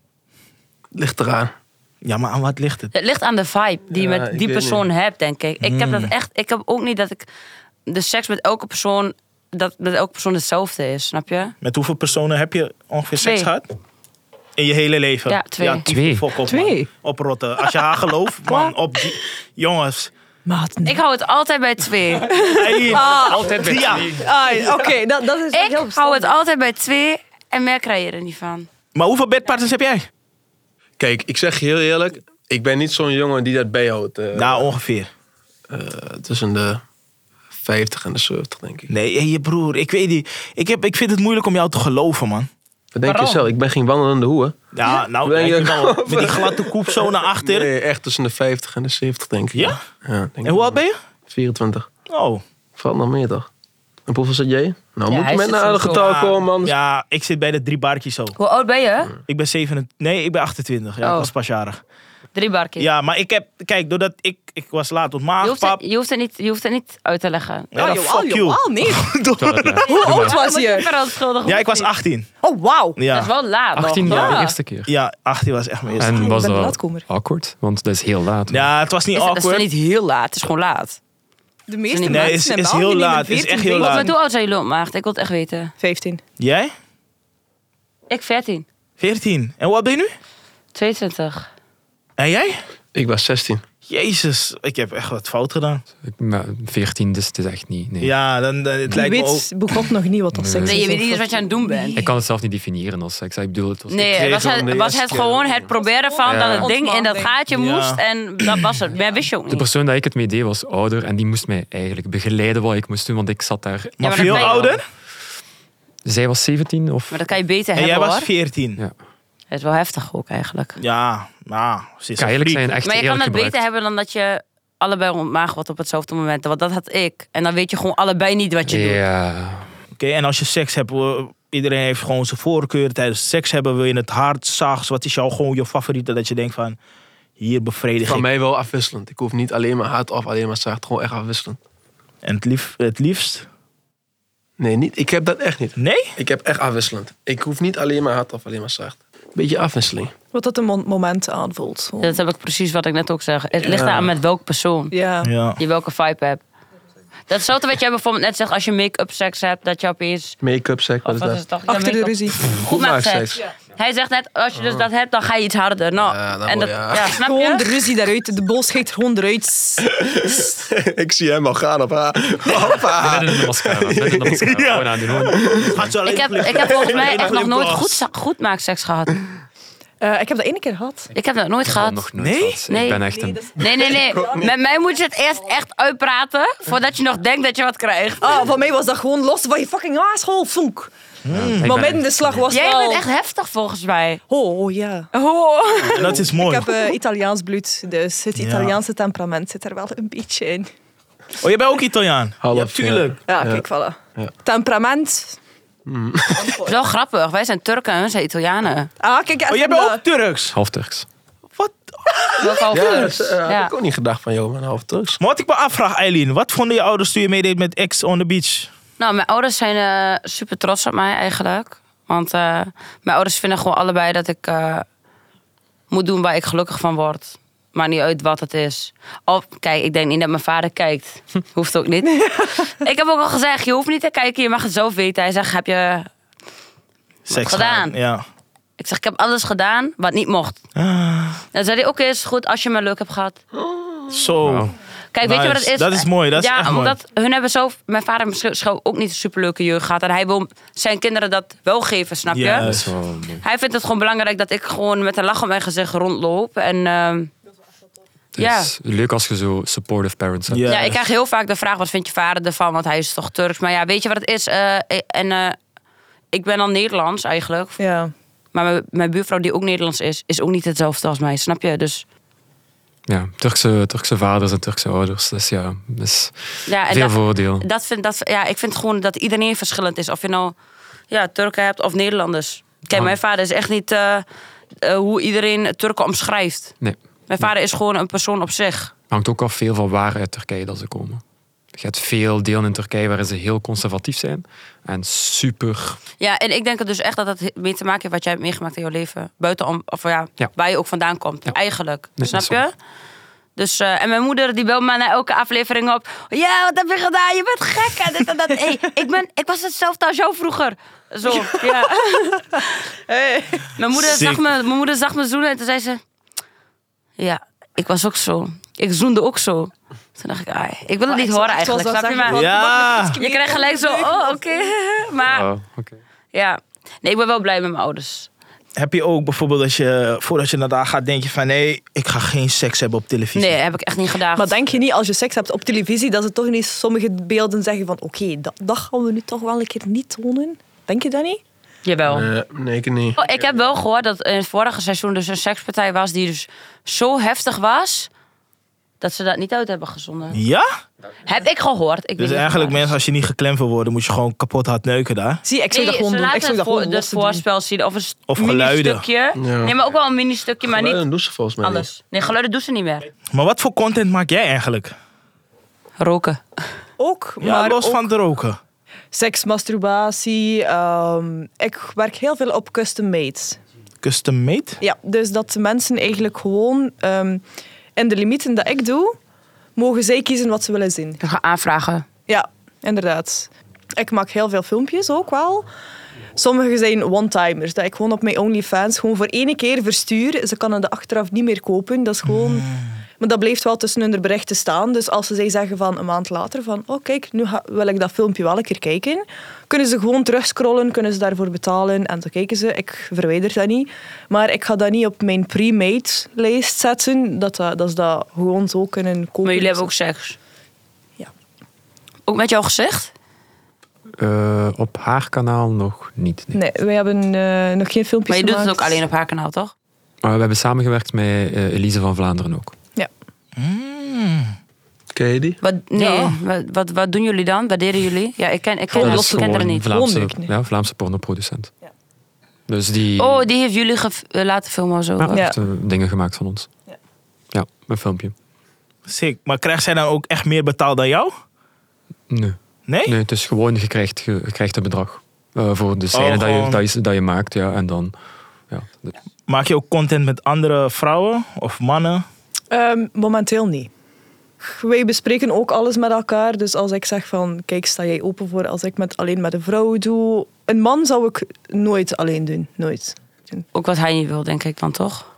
Speaker 4: Ligt eraan.
Speaker 3: Ja, maar aan wat ligt het?
Speaker 2: Het ligt aan de vibe die je
Speaker 4: Ja,
Speaker 2: met
Speaker 4: ik
Speaker 2: die
Speaker 4: weet
Speaker 2: persoon hebt, denk ik. Ik heb
Speaker 3: Hmm.
Speaker 2: dat echt. Ik heb ook niet dat ik de seks met elke persoon dat met elke persoon hetzelfde is, snap je?
Speaker 3: Met hoeveel personen heb je ongeveer seks
Speaker 2: Twee.
Speaker 3: gehad? In je hele leven?
Speaker 2: Ja, twee.
Speaker 3: Ja,
Speaker 5: Twee.
Speaker 3: fok op, man.
Speaker 1: Twee?
Speaker 3: Oprotten. Als je haar gelooft, man. Op die... Jongens.
Speaker 1: Maat, nee.
Speaker 2: Ik hou het altijd bij twee.
Speaker 3: Eileen.
Speaker 5: Altijd bij
Speaker 3: Ja.
Speaker 5: twee.
Speaker 1: Ah, Oké, dat, dat is heel
Speaker 2: Ik hou
Speaker 1: verstandig.
Speaker 2: het altijd bij twee en meer krijg je er niet van.
Speaker 3: Maar hoeveel bedpartners heb jij?
Speaker 4: Kijk, ik zeg je heel eerlijk. Ik ben niet zo'n jongen die dat bijhoudt. eh,
Speaker 3: Nou, ongeveer.
Speaker 4: eh, tussen de vijftig en de zeventig, denk ik.
Speaker 3: Nee, je broer. Ik weet niet. Ik, heb, ik vind het moeilijk om jou te geloven, man.
Speaker 4: Wat denk je
Speaker 2: Waarom?
Speaker 4: zelf? Ik ben geen wandelende hoe.
Speaker 3: Ja, nou,
Speaker 4: Ben je-
Speaker 3: denk je wel, met die gladde koep zo naar achter.
Speaker 4: Nee, echt tussen de vijftig en de zeventig, denk ik.
Speaker 3: Ja?
Speaker 4: Ja, denk
Speaker 3: En
Speaker 4: ik
Speaker 3: hoe oud ben je?
Speaker 4: vierentwintig.
Speaker 3: Oh.
Speaker 4: Valt nog meer, toch? En hoeveel zit jij? Nou,
Speaker 2: Ja,
Speaker 4: moet
Speaker 2: hij
Speaker 4: je met
Speaker 2: zit
Speaker 4: een aardig
Speaker 2: sowieso-
Speaker 4: getal komen, man.
Speaker 3: Ja, ik zit bij de drie barkjes zo.
Speaker 2: Hoe oud ben je?
Speaker 3: Ik ben zevenentwintig. Nee, ik ben achtentwintig. Ja, ik
Speaker 2: Oh.
Speaker 3: was pas jarig.
Speaker 2: Drie barkjes.
Speaker 3: Ja, maar ik heb... Kijk, doordat ik... Ik was laat
Speaker 2: Je, hoeft
Speaker 3: ontmaagd,
Speaker 2: het, je, hoeft het niet, je hoeft het niet uit te leggen.
Speaker 3: Ja, dan
Speaker 1: jawel,
Speaker 3: fuck you.
Speaker 1: jawel, nee.
Speaker 5: Ja,
Speaker 1: Hoe oud was
Speaker 2: Ik
Speaker 1: je?
Speaker 2: ben al schuldig.
Speaker 3: Ja, ik was achttien.
Speaker 1: Oh, wauw.
Speaker 3: Ja.
Speaker 2: Dat is wel laat nog.
Speaker 5: achttien jaar,
Speaker 2: Ja.
Speaker 5: de eerste keer.
Speaker 3: Ja, achttien was echt mijn eerste.
Speaker 5: En
Speaker 1: ik
Speaker 5: was
Speaker 1: ben een
Speaker 5: dat
Speaker 1: laatkomer.
Speaker 5: awkward? Want dat is heel laat.
Speaker 3: Ja, het was niet
Speaker 2: Is, dat is
Speaker 3: awkward.
Speaker 2: toch niet heel laat? Het is gewoon laat.
Speaker 1: De meeste
Speaker 2: Nee,
Speaker 1: mensen
Speaker 3: is-
Speaker 1: in
Speaker 3: is
Speaker 1: België
Speaker 3: heel
Speaker 1: nemen
Speaker 3: laat. Is
Speaker 1: veertien,
Speaker 3: echt heel
Speaker 1: vijftien.
Speaker 3: laat.
Speaker 2: Maar hoe oud zijn jullie ontmaagd? Ik wil het echt weten.
Speaker 1: vijftien.
Speaker 3: Jij?
Speaker 2: Ik veertien.
Speaker 3: veertien. En hoe oud ben je nu?
Speaker 2: tweeëntwintig.
Speaker 3: En jij?
Speaker 4: Ik was zestien.
Speaker 3: Jezus, ik heb echt wat fout gedaan.
Speaker 5: Ik- maar veertien, dus het is echt niet. Nee.
Speaker 3: Ja, dan, dan, het
Speaker 1: Je
Speaker 3: lijkt me ook...
Speaker 1: weet begot nog niet wat dat seks is.
Speaker 2: Nee, je weet
Speaker 1: of
Speaker 2: niet eens
Speaker 1: wat-
Speaker 2: wat je aan het doen bent.
Speaker 5: Ik kan het zelf niet definiëren als seks. Ik bedoel, het was
Speaker 2: Nee,
Speaker 3: kreeg
Speaker 2: het was,
Speaker 3: hem
Speaker 2: het,
Speaker 3: de
Speaker 2: was
Speaker 3: eerste
Speaker 2: het
Speaker 3: keer.
Speaker 2: gewoon het proberen van
Speaker 5: Ja.
Speaker 2: dat het ding in dat
Speaker 1: Ontspanning.
Speaker 2: gaatje
Speaker 3: Ja.
Speaker 2: moest. En dat was het. Meer wist je ook
Speaker 5: De
Speaker 2: niet.
Speaker 5: persoon dat ik het mee deed was ouder en die moest mij eigenlijk begeleiden wat ik moest doen, want ik zat daar.
Speaker 3: Maar
Speaker 2: maar dat
Speaker 3: veel
Speaker 2: kan je wel.
Speaker 3: ouder?
Speaker 5: Zij was zeventien of.
Speaker 2: Maar dat kan je beter
Speaker 3: En jij
Speaker 2: hebben
Speaker 3: was
Speaker 2: hoor.
Speaker 3: veertien.
Speaker 5: Ja.
Speaker 2: Het is wel heftig ook eigenlijk.
Speaker 3: Ja, nou, ze is
Speaker 5: Kan
Speaker 3: een
Speaker 5: eigenlijk
Speaker 3: freak.
Speaker 5: zijn echt
Speaker 2: Maar je kan
Speaker 5: eerlijk
Speaker 2: het beter
Speaker 5: gebruikt.
Speaker 2: hebben dan dat je allebei ontmaagd wordt op hetzelfde moment. Want dat had ik. En dan weet je gewoon allebei niet wat je doet.
Speaker 5: Ja.
Speaker 3: Oké, okay, en als je seks hebt, iedereen heeft gewoon zijn voorkeur. Tijdens seks hebben wil je het hard, zacht. Wat is jou gewoon je favoriete dat je denkt van, hier bevredig ik.
Speaker 4: Van mij wel afwisselend. Ik hoef niet alleen maar hard of alleen maar zacht. Gewoon echt afwisselend.
Speaker 3: En het, lief, het liefst?
Speaker 4: Nee, niet. Ik heb dat echt niet.
Speaker 3: Nee?
Speaker 4: Ik heb echt afwisselend. Ik hoef niet alleen maar hard of alleen maar zacht. Beetje afwisseling.
Speaker 1: Wat dat een mo- moment aanvoelt. Gewoon.
Speaker 2: Dat heb ik precies wat ik net ook zeg. Het ligt aan met welke persoon
Speaker 1: Ja.
Speaker 3: Ja.
Speaker 2: je welke vibe hebt. Dat is hetzelfde wat jij bijvoorbeeld net zegt als je make-up seks hebt, dat je opeens...
Speaker 4: Make-up seks, wat
Speaker 2: Of
Speaker 4: is
Speaker 2: wat
Speaker 4: dat?
Speaker 2: is het toch? Ja,
Speaker 1: Achter de
Speaker 2: make-up.
Speaker 1: ruzie.
Speaker 2: Goed maakt
Speaker 4: seks.
Speaker 2: seks. Hij zegt net, als je dus dat hebt, dan ga je iets harder. Nou,
Speaker 4: Ja, dan
Speaker 2: en dat,
Speaker 4: wel,
Speaker 2: ja.
Speaker 4: ja.
Speaker 2: snap
Speaker 1: Gewoon de
Speaker 2: je?
Speaker 1: ruzie daaruit. De bol schijt er gewoon eruit.
Speaker 4: Ik zie hem al gaan op haar. Hoppa.
Speaker 5: Binnen de mascara. Binnen de mascara.
Speaker 3: Ja.
Speaker 5: Gewoon aan doen. Gewoon.
Speaker 3: Gaat zo alleen
Speaker 2: Ik heb,
Speaker 3: flip-
Speaker 2: ik heb volgens mij echt nog
Speaker 3: flip
Speaker 2: nooit
Speaker 3: gloss.
Speaker 2: goed, sa- goed maakseks gehad.
Speaker 1: Uh, ik heb dat ene keer gehad.
Speaker 2: Ik heb dat nooit gehad.
Speaker 5: Nog nooit
Speaker 3: Nee?
Speaker 5: gehad.
Speaker 2: Nee.
Speaker 5: Ik ben echt een...
Speaker 2: Nee, nee, nee. Met mij moet je het eerst echt uitpraten voordat je nog denkt dat je wat krijgt.
Speaker 1: Ah, van mij was dat gewoon los van je fucking asshole. Funk.
Speaker 5: Ik
Speaker 1: Maar
Speaker 5: ben
Speaker 1: midden de
Speaker 5: echt-
Speaker 1: slag was
Speaker 2: Jij
Speaker 1: wel...
Speaker 2: bent echt heftig volgens mij.
Speaker 1: Oh, oh, ja.
Speaker 2: Oh.
Speaker 3: En dat is mooi.
Speaker 1: Ik heb uh, Italiaans bloed, dus het
Speaker 3: Ja.
Speaker 1: Italiaanse temperament zit er wel een beetje in.
Speaker 3: Oh, je bent ook Italiaan?
Speaker 4: Half,
Speaker 3: ja, tuurlijk.
Speaker 1: Ja,
Speaker 4: Ja.
Speaker 1: kijk, voilà.
Speaker 4: Ja.
Speaker 1: Temperament.
Speaker 2: Het is wel grappig. Wij zijn Turken en hun zijn Italianen.
Speaker 1: Ah, kijk,
Speaker 3: Oh,
Speaker 1: even
Speaker 3: jij bent
Speaker 1: dat-
Speaker 3: ook Turks?
Speaker 5: Half Turks.
Speaker 3: Wat?
Speaker 2: Welke half
Speaker 4: Ja,
Speaker 2: Turks?
Speaker 4: dat uh,
Speaker 2: Ja.
Speaker 4: heb ik ook niet gedacht van jou, man. Half Turks.
Speaker 3: Maar wat ik me afvraag, Eileen. Wat vonden je ouders toen je meedeed met Ex on the Beach?
Speaker 2: Nou, mijn ouders zijn uh, super trots op mij eigenlijk. Want uh, mijn ouders vinden gewoon allebei dat ik uh, moet doen waar ik gelukkig van word. Maar niet uit wat het is. Of, kijk, ik denk niet dat mijn vader kijkt. Hoeft ook niet. Ik heb ook al gezegd, je hoeft niet te kijken, je mag het zelf weten. Hij zegt, heb je...
Speaker 3: Seks
Speaker 2: gedaan?
Speaker 3: gehad, Ja.
Speaker 2: Ik zeg, ik heb alles gedaan wat niet mocht.
Speaker 3: Ah,
Speaker 2: Dan zei hij, oké, is goed als je me leuk hebt gehad.
Speaker 3: zo.
Speaker 5: Wauw.
Speaker 2: Kijk, weet je wat het
Speaker 3: Nice.
Speaker 2: is?
Speaker 3: Dat is mooi, dat is
Speaker 2: ja,
Speaker 3: echt mooi.
Speaker 2: omdat hun hebben zo... Mijn vader heeft ook niet een superleuke jeugd gehad. En hij wil zijn kinderen dat wel geven, snap je?
Speaker 3: Juist.
Speaker 5: Dat is wel mooi.
Speaker 2: Hij vindt het gewoon belangrijk dat ik gewoon met een lach op mijn gezicht rondloop. En ehm,
Speaker 5: Het
Speaker 2: ja.
Speaker 5: is leuk als je zo supportive parents hebt.
Speaker 3: Ja.
Speaker 2: ja, ik krijg heel vaak de vraag, wat vindt je vader ervan? Want hij is toch Turks? Maar ja, weet je wat het is? Eh, en eh, ik ben dan Nederlands eigenlijk.
Speaker 1: Ja.
Speaker 2: Maar mijn, mijn buurvrouw die ook Nederlands is, is ook niet hetzelfde als mij, snap je? Dus
Speaker 5: Ja, Turkse, Turkse vaders en Turkse ouders. Dus ja, dus
Speaker 2: ja, en
Speaker 5: veel
Speaker 2: dat,
Speaker 5: voordeel.
Speaker 2: dat vind, dat, ja, ik vind gewoon dat iedereen verschillend is. Of je nou ja, Turken hebt of Nederlanders. Kijk,
Speaker 5: Ah.
Speaker 2: mijn vader is echt niet uh, uh, hoe iedereen Turken omschrijft.
Speaker 5: Nee,
Speaker 2: Mijn vader is gewoon een persoon op zich.
Speaker 5: hangt ook af veel van waar uit Turkije dat ze komen. Je hebt veel delen in Turkije waar ze heel conservatief zijn. En super...
Speaker 2: Ja, en ik denk dus echt dat het mee te maken heeft wat jij hebt meegemaakt in je leven. Buitenom, of ja,
Speaker 5: Ja.
Speaker 2: waar je ook vandaan komt.
Speaker 5: Ja.
Speaker 2: Eigenlijk.
Speaker 5: Nee,
Speaker 2: Snap
Speaker 5: dat is
Speaker 2: je? Dus, uh, en mijn moeder die belt me na elke aflevering op. Ja, wat heb je gedaan? Je bent gek en dit en dat. Hey, ik, ben, ik was hetzelfde als jou vroeger. Zo, ja.
Speaker 1: Hey.
Speaker 2: Mijn moeder,
Speaker 3: Sick.
Speaker 2: zag me, mijn moeder zag me zoenen en toen zei ze... Ja, ik was ook zo. Ik zoende ook zo. Toen dacht ik, ai, ik wil het
Speaker 1: Maar
Speaker 2: niet
Speaker 1: ik
Speaker 2: horen
Speaker 1: zal- ik zal
Speaker 2: eigenlijk.
Speaker 1: zo
Speaker 2: Snap je?
Speaker 1: zeggen,
Speaker 2: Maar
Speaker 1: want-
Speaker 3: Ja.
Speaker 2: je krijgt gelijk zo, oh, oké. Maar
Speaker 5: Oh, oké.
Speaker 2: ja, nee, ik ben wel blij met mijn ouders.
Speaker 3: Heb je ook bijvoorbeeld, als je, voordat je naar daar gaat, denk je van nee, ik ga geen seks hebben op televisie.
Speaker 2: Nee, heb ik echt niet gedaan.
Speaker 1: Maar denk je niet, als je seks hebt op televisie, dat ze toch ineens sommige beelden zeggen van oké, dat, dat gaan we nu toch wel een keer niet tonen? Denk je dat niet?
Speaker 2: Jawel.
Speaker 4: Nee, nee, ik niet.
Speaker 2: Oh, ik heb wel gehoord dat in het vorige seizoen dus een sekspartij was die dus zo heftig was, dat ze dat niet uit hebben gezonden.
Speaker 3: Ja?
Speaker 2: Heb ik gehoord. Ik weet
Speaker 3: Dus
Speaker 2: niet
Speaker 3: eigenlijk
Speaker 2: of het
Speaker 3: mensen, als je niet geklemd wil worden, moet je gewoon kapot hard neuken daar.
Speaker 1: Zie, ik zou
Speaker 2: Nee,
Speaker 1: dat gewoon
Speaker 2: ze
Speaker 1: doen. Ik
Speaker 2: laten
Speaker 1: zou
Speaker 2: het,
Speaker 1: dat
Speaker 2: voor,
Speaker 1: gewoon
Speaker 2: het
Speaker 1: los doen.
Speaker 2: voorspel zien. Of een
Speaker 3: Of geluiden.
Speaker 2: mini-stukje.
Speaker 4: Ja.
Speaker 2: Nee, maar ook wel een mini-stukje, maar niet
Speaker 4: Geluiden doen ze volgens mij
Speaker 2: alles. Nee, geluiden doen ze niet meer.
Speaker 3: Maar wat voor content maak jij eigenlijk?
Speaker 2: Roken.
Speaker 1: Ook,
Speaker 3: Ja,
Speaker 1: maar
Speaker 3: los
Speaker 1: ook
Speaker 3: van het roken.
Speaker 1: seks, masturbatie. ehm, ik werk heel veel op custom made.
Speaker 3: Custom made?
Speaker 1: Ja, dus dat de mensen eigenlijk gewoon ehm, in de limieten dat ik doe, mogen zij kiezen wat ze willen zien.
Speaker 2: Ik ga aanvragen.
Speaker 1: Ja, inderdaad. Ik maak heel veel filmpjes ook wel. Sommige zijn one-timers, dat ik gewoon op mijn OnlyFans gewoon voor één keer verstuur. Ze kunnen de achteraf niet meer kopen. Dat is gewoon... Maar dat blijft wel tussen hun berichten staan. Dus als ze zij zeggen van een maand later van oh kijk, nu ga- wil ik dat filmpje wel een keer kijken, kunnen ze gewoon terugscrollen, kunnen ze daarvoor betalen en dan kijken ze. Ik verwijder dat niet. Maar ik ga dat niet op mijn pre-made lijst zetten, dat, dat, dat ze dat gewoon zo kunnen kopen.
Speaker 2: Maar jullie hebben ook seks?
Speaker 1: Ja.
Speaker 2: Ook met jouw gezicht?
Speaker 5: Uh, op haar kanaal nog niet. Nee.
Speaker 1: Nee, wij hebben uh, nog geen filmpjes
Speaker 2: Maar je doet het
Speaker 1: gemaakt.
Speaker 2: ook alleen op haar kanaal, toch?
Speaker 5: Maar we hebben samengewerkt met uh, Elise van Vlaanderen ook.
Speaker 1: Ja.
Speaker 3: Mm.
Speaker 4: Ken je die?
Speaker 2: Wat, nee,
Speaker 1: Ja.
Speaker 2: wat, wat, wat doen jullie dan? Wat deden jullie? Ja, ik ken, ik ken,
Speaker 1: Gewoon
Speaker 2: ik
Speaker 1: losse
Speaker 2: ken er
Speaker 5: Gewoon
Speaker 2: niet.
Speaker 5: Vlaamse,
Speaker 1: Gewoon leuk, nee.
Speaker 5: ja, Vlaamse pornoproducent.
Speaker 1: Ja.
Speaker 5: Dus die
Speaker 2: Oh, die heeft jullie ge- eh, laten filmen of zo.
Speaker 5: ja,
Speaker 1: Ja.
Speaker 5: heeft eh, dingen gemaakt van ons.
Speaker 1: Ja.
Speaker 5: Ja, een filmpje.
Speaker 3: Sick. Maar krijgt zij dan ook echt meer betaald dan jou?
Speaker 5: Nee.
Speaker 3: Nee?
Speaker 5: Nee, het is gewoon, je krijgt, je, je krijgt een bedrag. Uh, voor de scène dat,
Speaker 3: gewoon.
Speaker 5: je, dat, je, dat je maakt. Ja, en dan... Ja, de-
Speaker 3: Maak je ook content met andere vrouwen of mannen?
Speaker 1: Ehm, momenteel niet. Wij bespreken ook alles met elkaar. Dus als ik zeg van, kijk, sta jij open voor als ik met, alleen met een vrouw doe? Een man zou ik nooit alleen doen. Nooit.
Speaker 2: Ook wat hij niet wil, denk ik dan toch?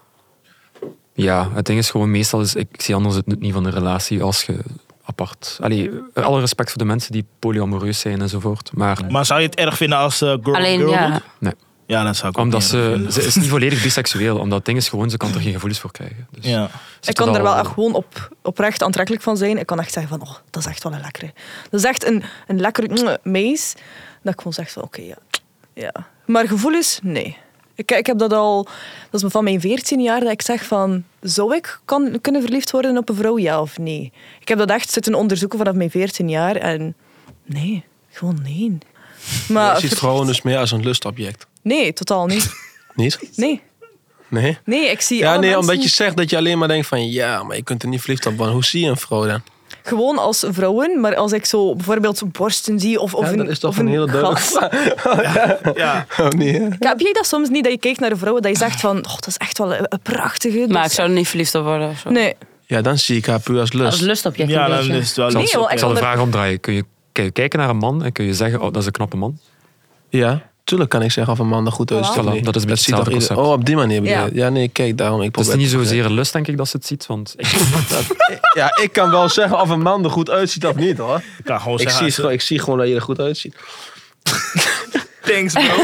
Speaker 5: ja, het ding is gewoon meestal... Is, ik zie anders het nut niet van een relatie als je apart... Allee, alle respect voor de mensen die polyamoreus zijn enzovoort. Maar
Speaker 3: Maar zou je het erg vinden als uh, girl
Speaker 2: Alleen,
Speaker 3: girl
Speaker 2: ja.
Speaker 3: doet?
Speaker 5: nee,
Speaker 3: Ja, dat zou ik ook
Speaker 5: omdat
Speaker 3: niet erg
Speaker 5: ze...
Speaker 3: vinden.
Speaker 5: Ze is niet volledig biseksueel. Omdat het ding is gewoon, ze kan er geen gevoelens voor krijgen. Dus
Speaker 3: Ja.
Speaker 5: ze
Speaker 1: Ik kan
Speaker 5: is
Speaker 1: er wel
Speaker 5: al-
Speaker 1: echt gewoon op, oprecht aantrekkelijk van zijn. Ik kan echt zeggen van, oh, dat is echt wel een lekkere. Dat is echt een, een lekkere meis. Dat ik gewoon zeg van, oké, ja. ja. Maar gevoelens, nee. Ik, ik heb dat al... Dat is van mijn veertien jaar dat ik zeg van... Zou ik kan, kunnen verliefd worden op een vrouw, ja of nee? Ik heb dat echt zitten onderzoeken vanaf mijn veertien jaar. En nee, gewoon nee. Maar,
Speaker 4: Je ziet vrouwen dus meer als een lustobject.
Speaker 1: Nee, totaal niet.
Speaker 4: Niet?
Speaker 1: Nee.
Speaker 4: Nee?
Speaker 1: Nee, ik zie
Speaker 4: Ja,
Speaker 1: alle
Speaker 4: nee,
Speaker 1: mensen
Speaker 4: omdat je zegt dat je alleen maar denkt van... Ja, maar je kunt er niet verliefd op worden. Hoe zie je een vrouw dan?
Speaker 1: gewoon als vrouwen. Maar als ik zo bijvoorbeeld zo borsten zie of, of
Speaker 4: Ja,
Speaker 1: een
Speaker 4: dat is toch
Speaker 1: of
Speaker 4: een hele duidelijke
Speaker 1: gas.
Speaker 4: vraag.
Speaker 3: Ja.
Speaker 4: Oh, nee, hè?
Speaker 1: Ja, heb jij dat soms niet, dat je kijkt naar een vrouw dat je zegt van... Oh, dat is echt wel een, een prachtige...
Speaker 2: Maar ik
Speaker 1: Dat-
Speaker 2: zou er niet verliefd op worden. Of zo.
Speaker 1: Nee.
Speaker 4: Ja, dan zie ik haar puur als
Speaker 2: Als
Speaker 4: lust.
Speaker 2: lustobject
Speaker 3: Ja,
Speaker 2: een
Speaker 3: dan
Speaker 2: beetje.
Speaker 3: is het wel
Speaker 1: Nee,
Speaker 3: lief.
Speaker 1: wel,
Speaker 5: Ik zal de
Speaker 1: Onder-
Speaker 5: vraag omdraaien. Kun je, kun je kijken naar een man en kun je zeggen, oh, dat is een knappe man?
Speaker 4: Ja, tuurlijk kan ik zeggen of een man er goed uitziet.
Speaker 5: Voilà,
Speaker 4: of niet.
Speaker 5: dat is een beetje
Speaker 4: ziet toch
Speaker 5: hetzelfde
Speaker 4: ieder-
Speaker 5: concept.
Speaker 4: Oh, op die manier bedoel
Speaker 1: Ja.
Speaker 4: je. Ja, nee, kijk, daarom. Ik
Speaker 5: Het is
Speaker 4: probeer
Speaker 5: niet
Speaker 4: te
Speaker 5: zozeer een lust, denk ik, dat ze het ziet. Want ik,
Speaker 4: Ja, ik kan wel zeggen of een man er goed uitziet of niet, hoor.
Speaker 3: Ik kan gewoon
Speaker 4: Ik
Speaker 3: zeggen...
Speaker 4: zie,
Speaker 3: als-
Speaker 4: gewoon, ik zie gewoon dat je er goed uitziet.
Speaker 3: Thanks, bro.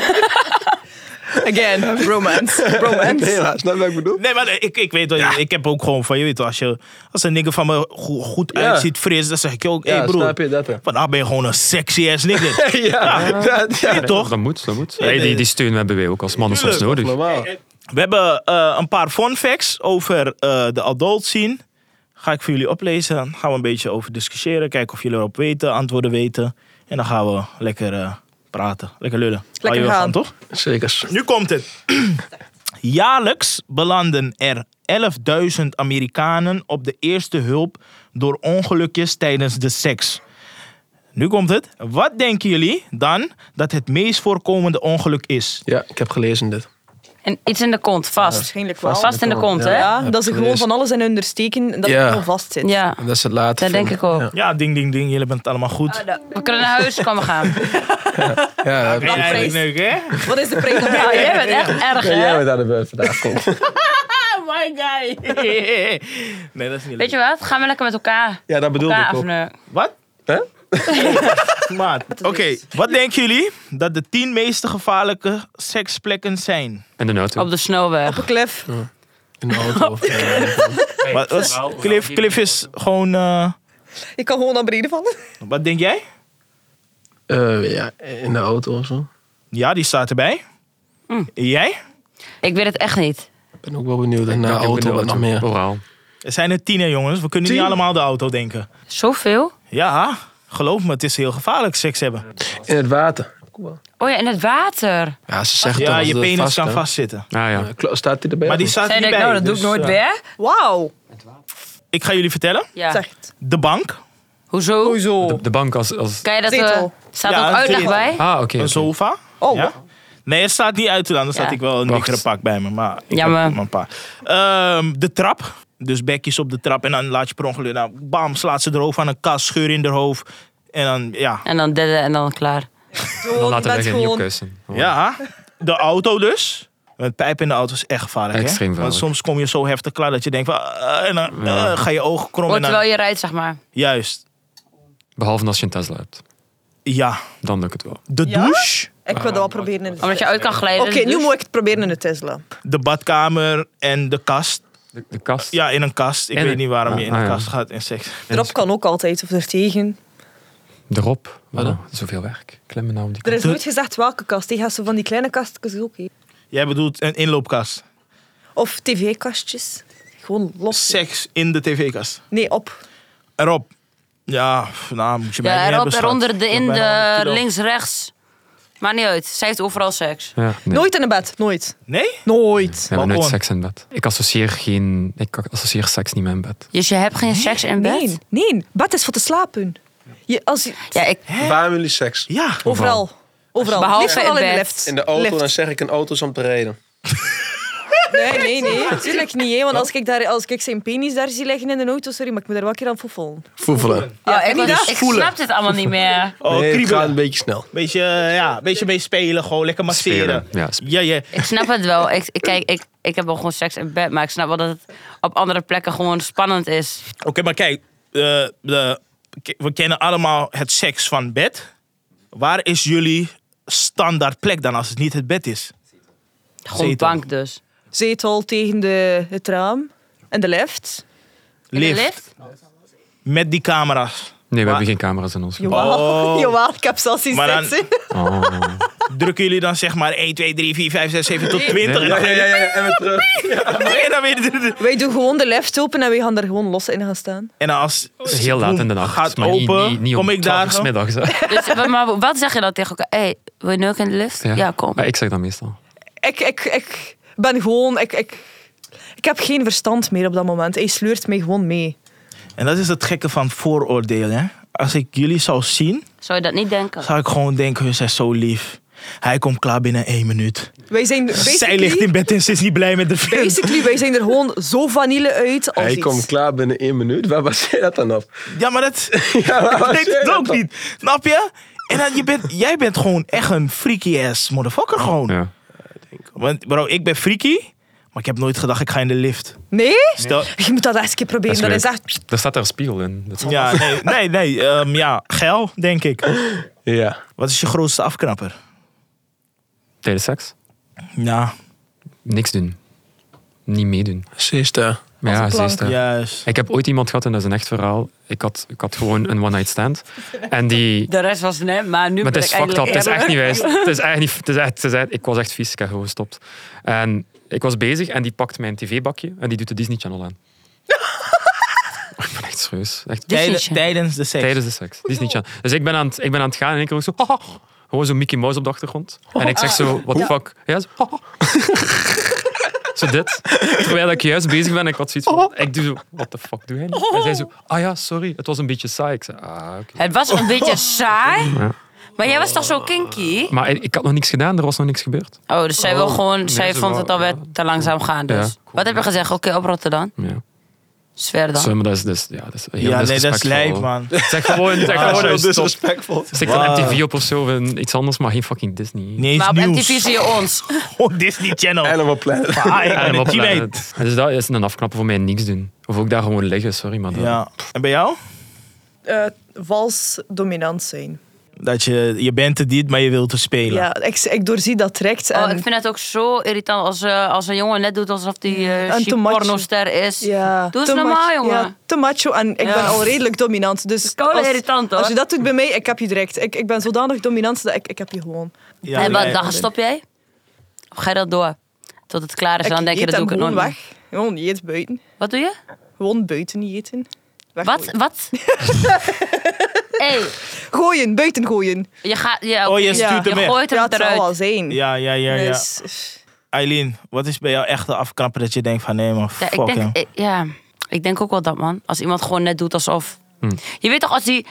Speaker 1: Again, romance. Romance.
Speaker 4: Nee, maar snap je wat ik bedoel?
Speaker 3: Nee, maar ik, ik weet wel, ik heb ook gewoon van, je weet wel, als, je, als een nigger van me go- goed
Speaker 4: Ja.
Speaker 3: uitziet, fris, dan zeg ik ook, hé hey,
Speaker 4: Ja,
Speaker 3: broer,
Speaker 4: snap je dat? hè?
Speaker 3: vandaag ben je gewoon een sexy ass nigger.
Speaker 4: Ja, dat, ja.
Speaker 3: Nee, toch?
Speaker 5: dat moet, dat moet. Hey, die, die steun hebben wij ook als mannen soms
Speaker 3: Tuurlijk.
Speaker 5: nodig.
Speaker 4: Normaal.
Speaker 3: We hebben eh, een paar fun facts over eh, de adult scene. Ga ik voor jullie oplezen. Dan gaan we een beetje over discussiëren. Kijken of jullie erop weten, antwoorden weten. En dan gaan we lekker eh, praten. Lekker lullen. Hou je wel
Speaker 1: gaan.
Speaker 3: van, toch?
Speaker 4: Zeker.
Speaker 3: Nu komt het. Jaarlijks belanden er elfduizend Amerikanen op de eerste hulp door ongelukjes tijdens de seks. Nu komt het. Wat denken jullie dan dat het meest voorkomende ongeluk is?
Speaker 4: Ja, ik heb gelezen dit.
Speaker 2: En iets in de kont, vast.
Speaker 1: Waarschijnlijk wel.
Speaker 2: Vast in de kont, hè?
Speaker 1: Ja,
Speaker 4: Heb
Speaker 1: dat ze
Speaker 4: ik
Speaker 1: gewoon
Speaker 4: gelezen.
Speaker 1: van alles in hun steken en dat
Speaker 4: Ja.
Speaker 1: het gewoon vast zit.
Speaker 2: Ja,
Speaker 4: En dat is het later.
Speaker 2: dat denk ik ook.
Speaker 4: Ja,
Speaker 3: Ja, ding, ding, ding. Jullie bent allemaal goed.
Speaker 2: We kunnen naar huis komen gaan.
Speaker 4: ja, dat
Speaker 3: Ben je
Speaker 1: prijs?
Speaker 3: eigenlijk leuk, hè?
Speaker 1: Wat is de prijs op
Speaker 2: Ja, jij bent echt erg,
Speaker 4: ja, jij
Speaker 2: hè?
Speaker 4: bent aan de beurt vandaag. Kom.
Speaker 3: Oh my guy. Nee, dat is niet leuk.
Speaker 2: Weet je wat? Gaan we lekker met elkaar.
Speaker 4: Ja, dat bedoelde
Speaker 2: elkaar
Speaker 4: ik ook.
Speaker 2: afneuken.
Speaker 3: Wat?
Speaker 4: Hè?
Speaker 3: Maat. Oké, wat denken jullie dat de tien meest gevaarlijke seksplekken zijn?
Speaker 5: In de auto.
Speaker 2: Op de snelweg.
Speaker 1: Op een klif.
Speaker 4: In de auto. Of, ja.
Speaker 3: Wat, wat is- Cliff, Cliff is gewoon... eh,
Speaker 1: Je kan gewoon naar beneden vallen.
Speaker 3: wat denk jij?
Speaker 4: Eh, ja, in de auto of zo.
Speaker 3: Ja, die staat erbij.
Speaker 2: Mm.
Speaker 3: Jij?
Speaker 2: Ik weet het echt niet.
Speaker 4: Ik ben ook wel benieuwd naar de
Speaker 5: Ja, ook in
Speaker 4: auto
Speaker 5: de
Speaker 4: wat nog meer.
Speaker 5: Oraal.
Speaker 3: Er zijn er tien, hè, jongens. We kunnen niet
Speaker 4: Tien?
Speaker 3: allemaal de auto denken.
Speaker 2: Zoveel?
Speaker 3: Ja, geloof me, het is heel gevaarlijk seks hebben.
Speaker 4: In het water.
Speaker 2: Oh ja, in het water.
Speaker 4: Ja, ze zeggen toch
Speaker 3: Ja,
Speaker 4: dat
Speaker 3: je
Speaker 4: het
Speaker 3: penis
Speaker 4: vast,
Speaker 3: kan
Speaker 4: hè?
Speaker 3: vastzitten.
Speaker 5: Ah ja.
Speaker 4: Ja, klo- staat die erbij?
Speaker 3: Maar die
Speaker 4: of
Speaker 3: staat
Speaker 2: Zei
Speaker 3: niet
Speaker 2: ik,
Speaker 3: bij.
Speaker 2: nou, dat doe
Speaker 3: dus,
Speaker 2: ik nooit
Speaker 3: eh,
Speaker 2: weer.
Speaker 1: Wauw.
Speaker 3: Ik ga jullie vertellen.
Speaker 2: Ja.
Speaker 1: Zeg het.
Speaker 3: De bank,
Speaker 2: Hoezo?
Speaker 1: Hoezo?
Speaker 5: De, de bank als... als...
Speaker 2: Kan je dat...
Speaker 1: Zetel.
Speaker 2: eh, staat
Speaker 3: Ja,
Speaker 2: er ook
Speaker 3: een
Speaker 2: uitleg
Speaker 3: zetel.
Speaker 2: bij?
Speaker 5: Ah, oké.
Speaker 3: een
Speaker 5: oké.
Speaker 3: sofa.
Speaker 1: Oh.
Speaker 3: Ja? Nee, het staat niet uit te laten. Dan staat
Speaker 2: Ja.
Speaker 3: ik wel een
Speaker 5: Wacht.
Speaker 3: dikkere pak bij me. Maar ik
Speaker 2: Jammer.
Speaker 3: heb er maar een paar. Ehm, de trap. Dus bekjes op de trap. En dan laat je per ongeluk... Nou, bam, slaat ze erover aan een kast. Scheur in haar hoofd. En dan, ja.
Speaker 2: En dan derde en dan klaar.
Speaker 1: Zo,
Speaker 5: Dan laten
Speaker 1: je
Speaker 5: we
Speaker 1: bent
Speaker 5: geen niet op
Speaker 1: gewoon...
Speaker 5: kussen. Oh.
Speaker 3: Ja, de auto dus. Het pijp in de auto is echt gevaarlijk,
Speaker 5: Extreem
Speaker 3: hè? Want
Speaker 5: gevaarlijk.
Speaker 3: soms kom je zo heftig klaar dat je denkt van... ah, en dan
Speaker 5: Ja.
Speaker 3: ah, ga je ogen krom.
Speaker 2: Oh,
Speaker 3: En dan,
Speaker 2: terwijl je rijdt, zeg maar.
Speaker 3: Juist.
Speaker 5: Behalve als je een Tesla hebt.
Speaker 3: Ja.
Speaker 5: Dan lukt het wel.
Speaker 3: De
Speaker 1: Ja?
Speaker 3: douche.
Speaker 1: Ik wil dat wel proberen in de
Speaker 2: Omdat je uit kan glijden.
Speaker 1: Oké, nu
Speaker 2: dus-
Speaker 1: moet ik het proberen in de Tesla.
Speaker 3: De badkamer en de kast.
Speaker 5: De, de kast.
Speaker 3: Ja, in een kast. Ik
Speaker 5: En
Speaker 3: weet
Speaker 5: een-
Speaker 3: niet waarom
Speaker 5: ah,
Speaker 3: je in
Speaker 5: ah,
Speaker 3: een
Speaker 5: ja.
Speaker 3: kast gaat in seks.
Speaker 1: Erop kan ook altijd, of ertegen.
Speaker 5: Erop.
Speaker 4: Wat
Speaker 5: Oh,
Speaker 4: dan?
Speaker 5: zoveel werk. Klimmen nou om die
Speaker 1: Er is
Speaker 3: De-
Speaker 1: nooit gezegd welke kast. Die gaat zo van die kleine kastjes ook. Hè.
Speaker 3: Jij bedoelt een inloopkast.
Speaker 1: Of tv-kastjes. Gewoon los.
Speaker 3: Seks in de tv-kast.
Speaker 1: Nee, op.
Speaker 3: Erop. Ja, nou moet je mij
Speaker 2: Ja,
Speaker 3: niet
Speaker 2: erop,
Speaker 3: hebben, schat.
Speaker 2: eronder, de,
Speaker 3: Ik
Speaker 2: in,
Speaker 3: ben bijna honderd
Speaker 2: de
Speaker 3: kilo.
Speaker 2: links, rechts. Maakt niet uit. Zij heeft overal seks.
Speaker 5: Ja, nee.
Speaker 1: Nooit in een bed. Nooit.
Speaker 3: Nee?
Speaker 1: Nooit.
Speaker 5: We hebben nooit
Speaker 3: Balkon.
Speaker 5: seks in bed. Ik associeer, geen, ik associeer seks niet met een bed.
Speaker 2: Dus je hebt geen seks in bed?
Speaker 1: Nee. Nee. Bed is voor te slapen. Je, als je,
Speaker 2: Ja, ik...
Speaker 4: Waar hebben jullie seks?
Speaker 3: Ja.
Speaker 1: overal. Overal.
Speaker 2: Behalve
Speaker 1: Liefst vooral
Speaker 2: in
Speaker 1: in de
Speaker 2: bed.
Speaker 1: lift.
Speaker 4: In de auto,
Speaker 1: Lift.
Speaker 4: dan zeg ik een auto is om te rijden.
Speaker 1: Nee, nee, nee. Natuurlijk niet. Hè, want als ik, daar, als ik zijn penis daar zie liggen in de auto, sorry, maar ik moet er wel een keer aan voffelen.
Speaker 4: Voevelen.
Speaker 2: Ja, ik,
Speaker 1: ken je
Speaker 2: was-
Speaker 1: dat?
Speaker 2: ik
Speaker 3: Voelen.
Speaker 2: snap dit allemaal niet meer.
Speaker 3: Oh,
Speaker 4: nee, het
Speaker 3: kriebelen.
Speaker 4: gaat een beetje snel.
Speaker 3: Beetje, eh, ja, beetje mee spelen, gewoon lekker masseren.
Speaker 5: Spelen, ja, spelen.
Speaker 3: Ja, ja.
Speaker 2: Ik snap het wel. Ik, ik, kijk, ik, ik heb wel gewoon seks in bed, maar ik snap wel dat het op andere plekken gewoon spannend is.
Speaker 3: Oké, maar kijk, eh, de, we kennen allemaal het seks van bed. Waar is jullie standaard plek dan als het niet het bed is?
Speaker 2: Gewoon
Speaker 3: Zetel.
Speaker 2: bank dus.
Speaker 1: Zetel tegen de, het raam. En de lift.
Speaker 2: In de
Speaker 3: Lift.
Speaker 2: lift?
Speaker 3: Met die camera's.
Speaker 5: Nee, we
Speaker 3: Maar-
Speaker 5: hebben geen camera's in ons.
Speaker 1: Jawel.
Speaker 3: Oh.
Speaker 1: Jawel, ik heb zelfs iets
Speaker 3: Maar dan-
Speaker 1: seks in.
Speaker 5: Oh.
Speaker 3: Drukken jullie dan zeg maar één, twee, drie, vier, vijf, zes, zeven tot twintig? En
Speaker 4: Ja,
Speaker 3: dan
Speaker 4: ja, ja, ja, en weer terug.
Speaker 3: en dan weer-
Speaker 1: Wij doen gewoon de lift open en wij gaan er gewoon los in gaan staan.
Speaker 3: En dan als
Speaker 5: Heel laat in de nacht.
Speaker 3: gaat
Speaker 5: maar niet-
Speaker 3: open,
Speaker 5: niet, niet
Speaker 3: kom
Speaker 5: om
Speaker 3: ik daar.
Speaker 5: twaalf 's middags. Hè.
Speaker 2: Dus, maar wat zeg je dan tegen elkaar? Hé, hey, wil je neuken in de lift? Ja, kom.
Speaker 5: Maar ik zeg dat meestal.
Speaker 1: Ik, ik, ik ben gewoon... Ik, ik, ik heb geen verstand meer op dat moment. Hij sleurt mij gewoon mee.
Speaker 3: En dat is het gekke van vooroordelen. Hè? Als ik jullie zou zien,
Speaker 2: Zou je dat niet denken?
Speaker 3: zou ik gewoon denken, ze zijn zo lief. Hij komt klaar binnen één minuut.
Speaker 1: Wij zijn
Speaker 3: Zij ligt
Speaker 1: basically,
Speaker 3: in bed en ze is niet blij met de film.
Speaker 1: basically wij zijn er gewoon zo vanille uit als
Speaker 4: Hij
Speaker 1: iets.
Speaker 4: komt klaar binnen één minuut. Waar baseer je dat dan op?
Speaker 3: Ja, maar dat...
Speaker 4: Ja, waar
Speaker 3: ik
Speaker 4: baseer
Speaker 3: weet
Speaker 4: je
Speaker 3: het
Speaker 4: dat
Speaker 3: ook
Speaker 4: op?
Speaker 3: niet. Snap je? En dan, je bent, jij bent gewoon echt een freaky ass motherfucker gewoon.
Speaker 5: Ja.
Speaker 3: Want bro, ik ben freaky, maar ik heb nooit gedacht ik ga in de lift.
Speaker 1: Nee?
Speaker 3: Stel,
Speaker 1: Je moet dat echt eens een keer proberen.
Speaker 5: Dat
Speaker 1: Dat
Speaker 5: is
Speaker 1: is
Speaker 5: leuk.
Speaker 1: echt...
Speaker 5: Er staat daar een spiegel in. Dat is-
Speaker 3: ja, nee, nee, nee ehm, ja, geil, denk ik.
Speaker 4: Ja.
Speaker 3: Wat is je grootste afknapper?
Speaker 5: Tijdens seks?
Speaker 3: Ja,
Speaker 5: Niks doen. Niet meedoen.
Speaker 4: Sister.
Speaker 5: Maar
Speaker 1: Als
Speaker 5: ja,
Speaker 1: een plank.
Speaker 5: zeker.
Speaker 3: juist.
Speaker 5: Ik heb ooit iemand gehad, en dat is een echt verhaal. Ik had, ik had gewoon een one-night stand. En die...
Speaker 2: De rest was net, maar nu
Speaker 5: Maar
Speaker 2: ben
Speaker 5: het
Speaker 2: ik
Speaker 5: is fucked up.
Speaker 2: eindelijk
Speaker 5: Het is echt niet
Speaker 2: eerlijk.
Speaker 5: wijs. Het is echt niet... Het is echt, het is echt, ik was echt vies. Ik heb gewoon gestopt. En ik was bezig en die pakt mijn tv-bakje en die doet de Disney Channel aan. Ik ben echt serieus. Echt,
Speaker 2: Disney
Speaker 3: Tijden-
Speaker 2: Channel.
Speaker 3: tijdens de seks.
Speaker 5: tijdens de seks. Disney Channel. Dus ik ben aan het, ik ben aan het gaan en ik hoor zo... Haha. Gewoon zo Mickey Mouse op de achtergrond. En ik zeg zo, what the fuck? Ja, zo... haha. Zo dit. Terwijl ik juist bezig ben en ik had zoiets van... Ik doe zo, what the fuck doe jij nu? En zij zo, ah ja, sorry, het was een beetje saai. Ik zei, ah, oké.
Speaker 2: Het was een beetje saai,
Speaker 5: Ja.
Speaker 2: maar jij was toch zo kinky?
Speaker 5: Maar ik, ik had nog niks gedaan, er was nog niks gebeurd.
Speaker 2: Oh, dus zij wil gewoon, zij
Speaker 5: ze
Speaker 2: vond
Speaker 5: wou-
Speaker 2: het alweer te langzaam gaan dus.
Speaker 5: Ja, cool.
Speaker 2: Wat heb je gezegd? Oké, oprotten dan.
Speaker 5: Ja.
Speaker 2: Sfeer dan.
Speaker 5: Zo, maar dat is, dus, ja, dat is heel
Speaker 3: Ja, nee, dat is
Speaker 5: disrespectvol.
Speaker 3: lijp, man.
Speaker 5: Zeg gewoon, zeg
Speaker 3: Wauw,
Speaker 5: gewoon,
Speaker 3: zo
Speaker 5: hey, stop.
Speaker 4: disrespectvol.
Speaker 5: Stik dan
Speaker 3: Wauw.
Speaker 5: M T V op of zo, of iets anders, maar geen fucking Disney.
Speaker 3: Niet eens
Speaker 2: Maar op M T
Speaker 3: nieuws.
Speaker 2: V zie je ons.
Speaker 3: Gewoon Disney Channel.
Speaker 4: Animal Planet.
Speaker 3: Ah, ik ben
Speaker 5: Animal
Speaker 3: het niet weet.
Speaker 5: Planet. Dus dat is een afknapper voor mij, niks doen. Of ook daar gewoon liggen, sorry, maar dat...
Speaker 3: Ja. En bij jou?
Speaker 1: eh, vals dominant zijn.
Speaker 3: Dat je, je bent het niet, maar je wilt er spelen.
Speaker 1: Ja, ik, ik doorzie dat direct. En,
Speaker 2: Oh, ik vind het ook zo irritant als, uh, als een jongen net doet alsof hij uh,
Speaker 1: En
Speaker 2: chic
Speaker 1: te macho.
Speaker 2: pornoster is.
Speaker 1: ja,
Speaker 2: Doe eens
Speaker 1: te
Speaker 2: normaal,
Speaker 1: macho.
Speaker 2: jongen.
Speaker 1: Ja, te macho en ik
Speaker 2: Ja.
Speaker 1: ben al redelijk dominant. Dus
Speaker 2: Koude
Speaker 1: als,
Speaker 2: irritant, hoor.
Speaker 1: als je dat doet bij mij, ik heb je direct. Ik, ik ben zodanig dominant dat ik, ik heb je gewoon.
Speaker 3: Ja,
Speaker 2: En wat,
Speaker 3: nee.
Speaker 2: dan stop jij? Of ga je dat door? Tot het klaar is en dan denk je,
Speaker 1: eet
Speaker 2: dat doe ik
Speaker 1: hem
Speaker 2: het nooit
Speaker 1: gewoon
Speaker 2: meer.
Speaker 1: weg. Gewoon niet eten buiten.
Speaker 2: Wat doe je?
Speaker 1: Gewoon buiten niet eten.
Speaker 2: Wat?
Speaker 1: Weggooien.
Speaker 2: Wat? hey,
Speaker 1: Gooien, buiten gooien.
Speaker 2: je gaat... Ja,
Speaker 3: Oh, je
Speaker 1: Ja.
Speaker 3: stuurt
Speaker 2: je
Speaker 3: hem weg.
Speaker 2: gooit hem
Speaker 1: Ja, het zal
Speaker 2: eruit.
Speaker 1: wel zijn.
Speaker 3: Ja, ja, ja, ja.
Speaker 1: Dus,
Speaker 3: Eileen, wat is bij jou echt de afknapper dat je denkt van nee man,
Speaker 2: Ja,
Speaker 3: fuck
Speaker 2: ik
Speaker 3: hem.
Speaker 2: denk, ik, ja, ik denk ook wel dat, man. Als iemand gewoon net doet alsof... Je weet toch, als die...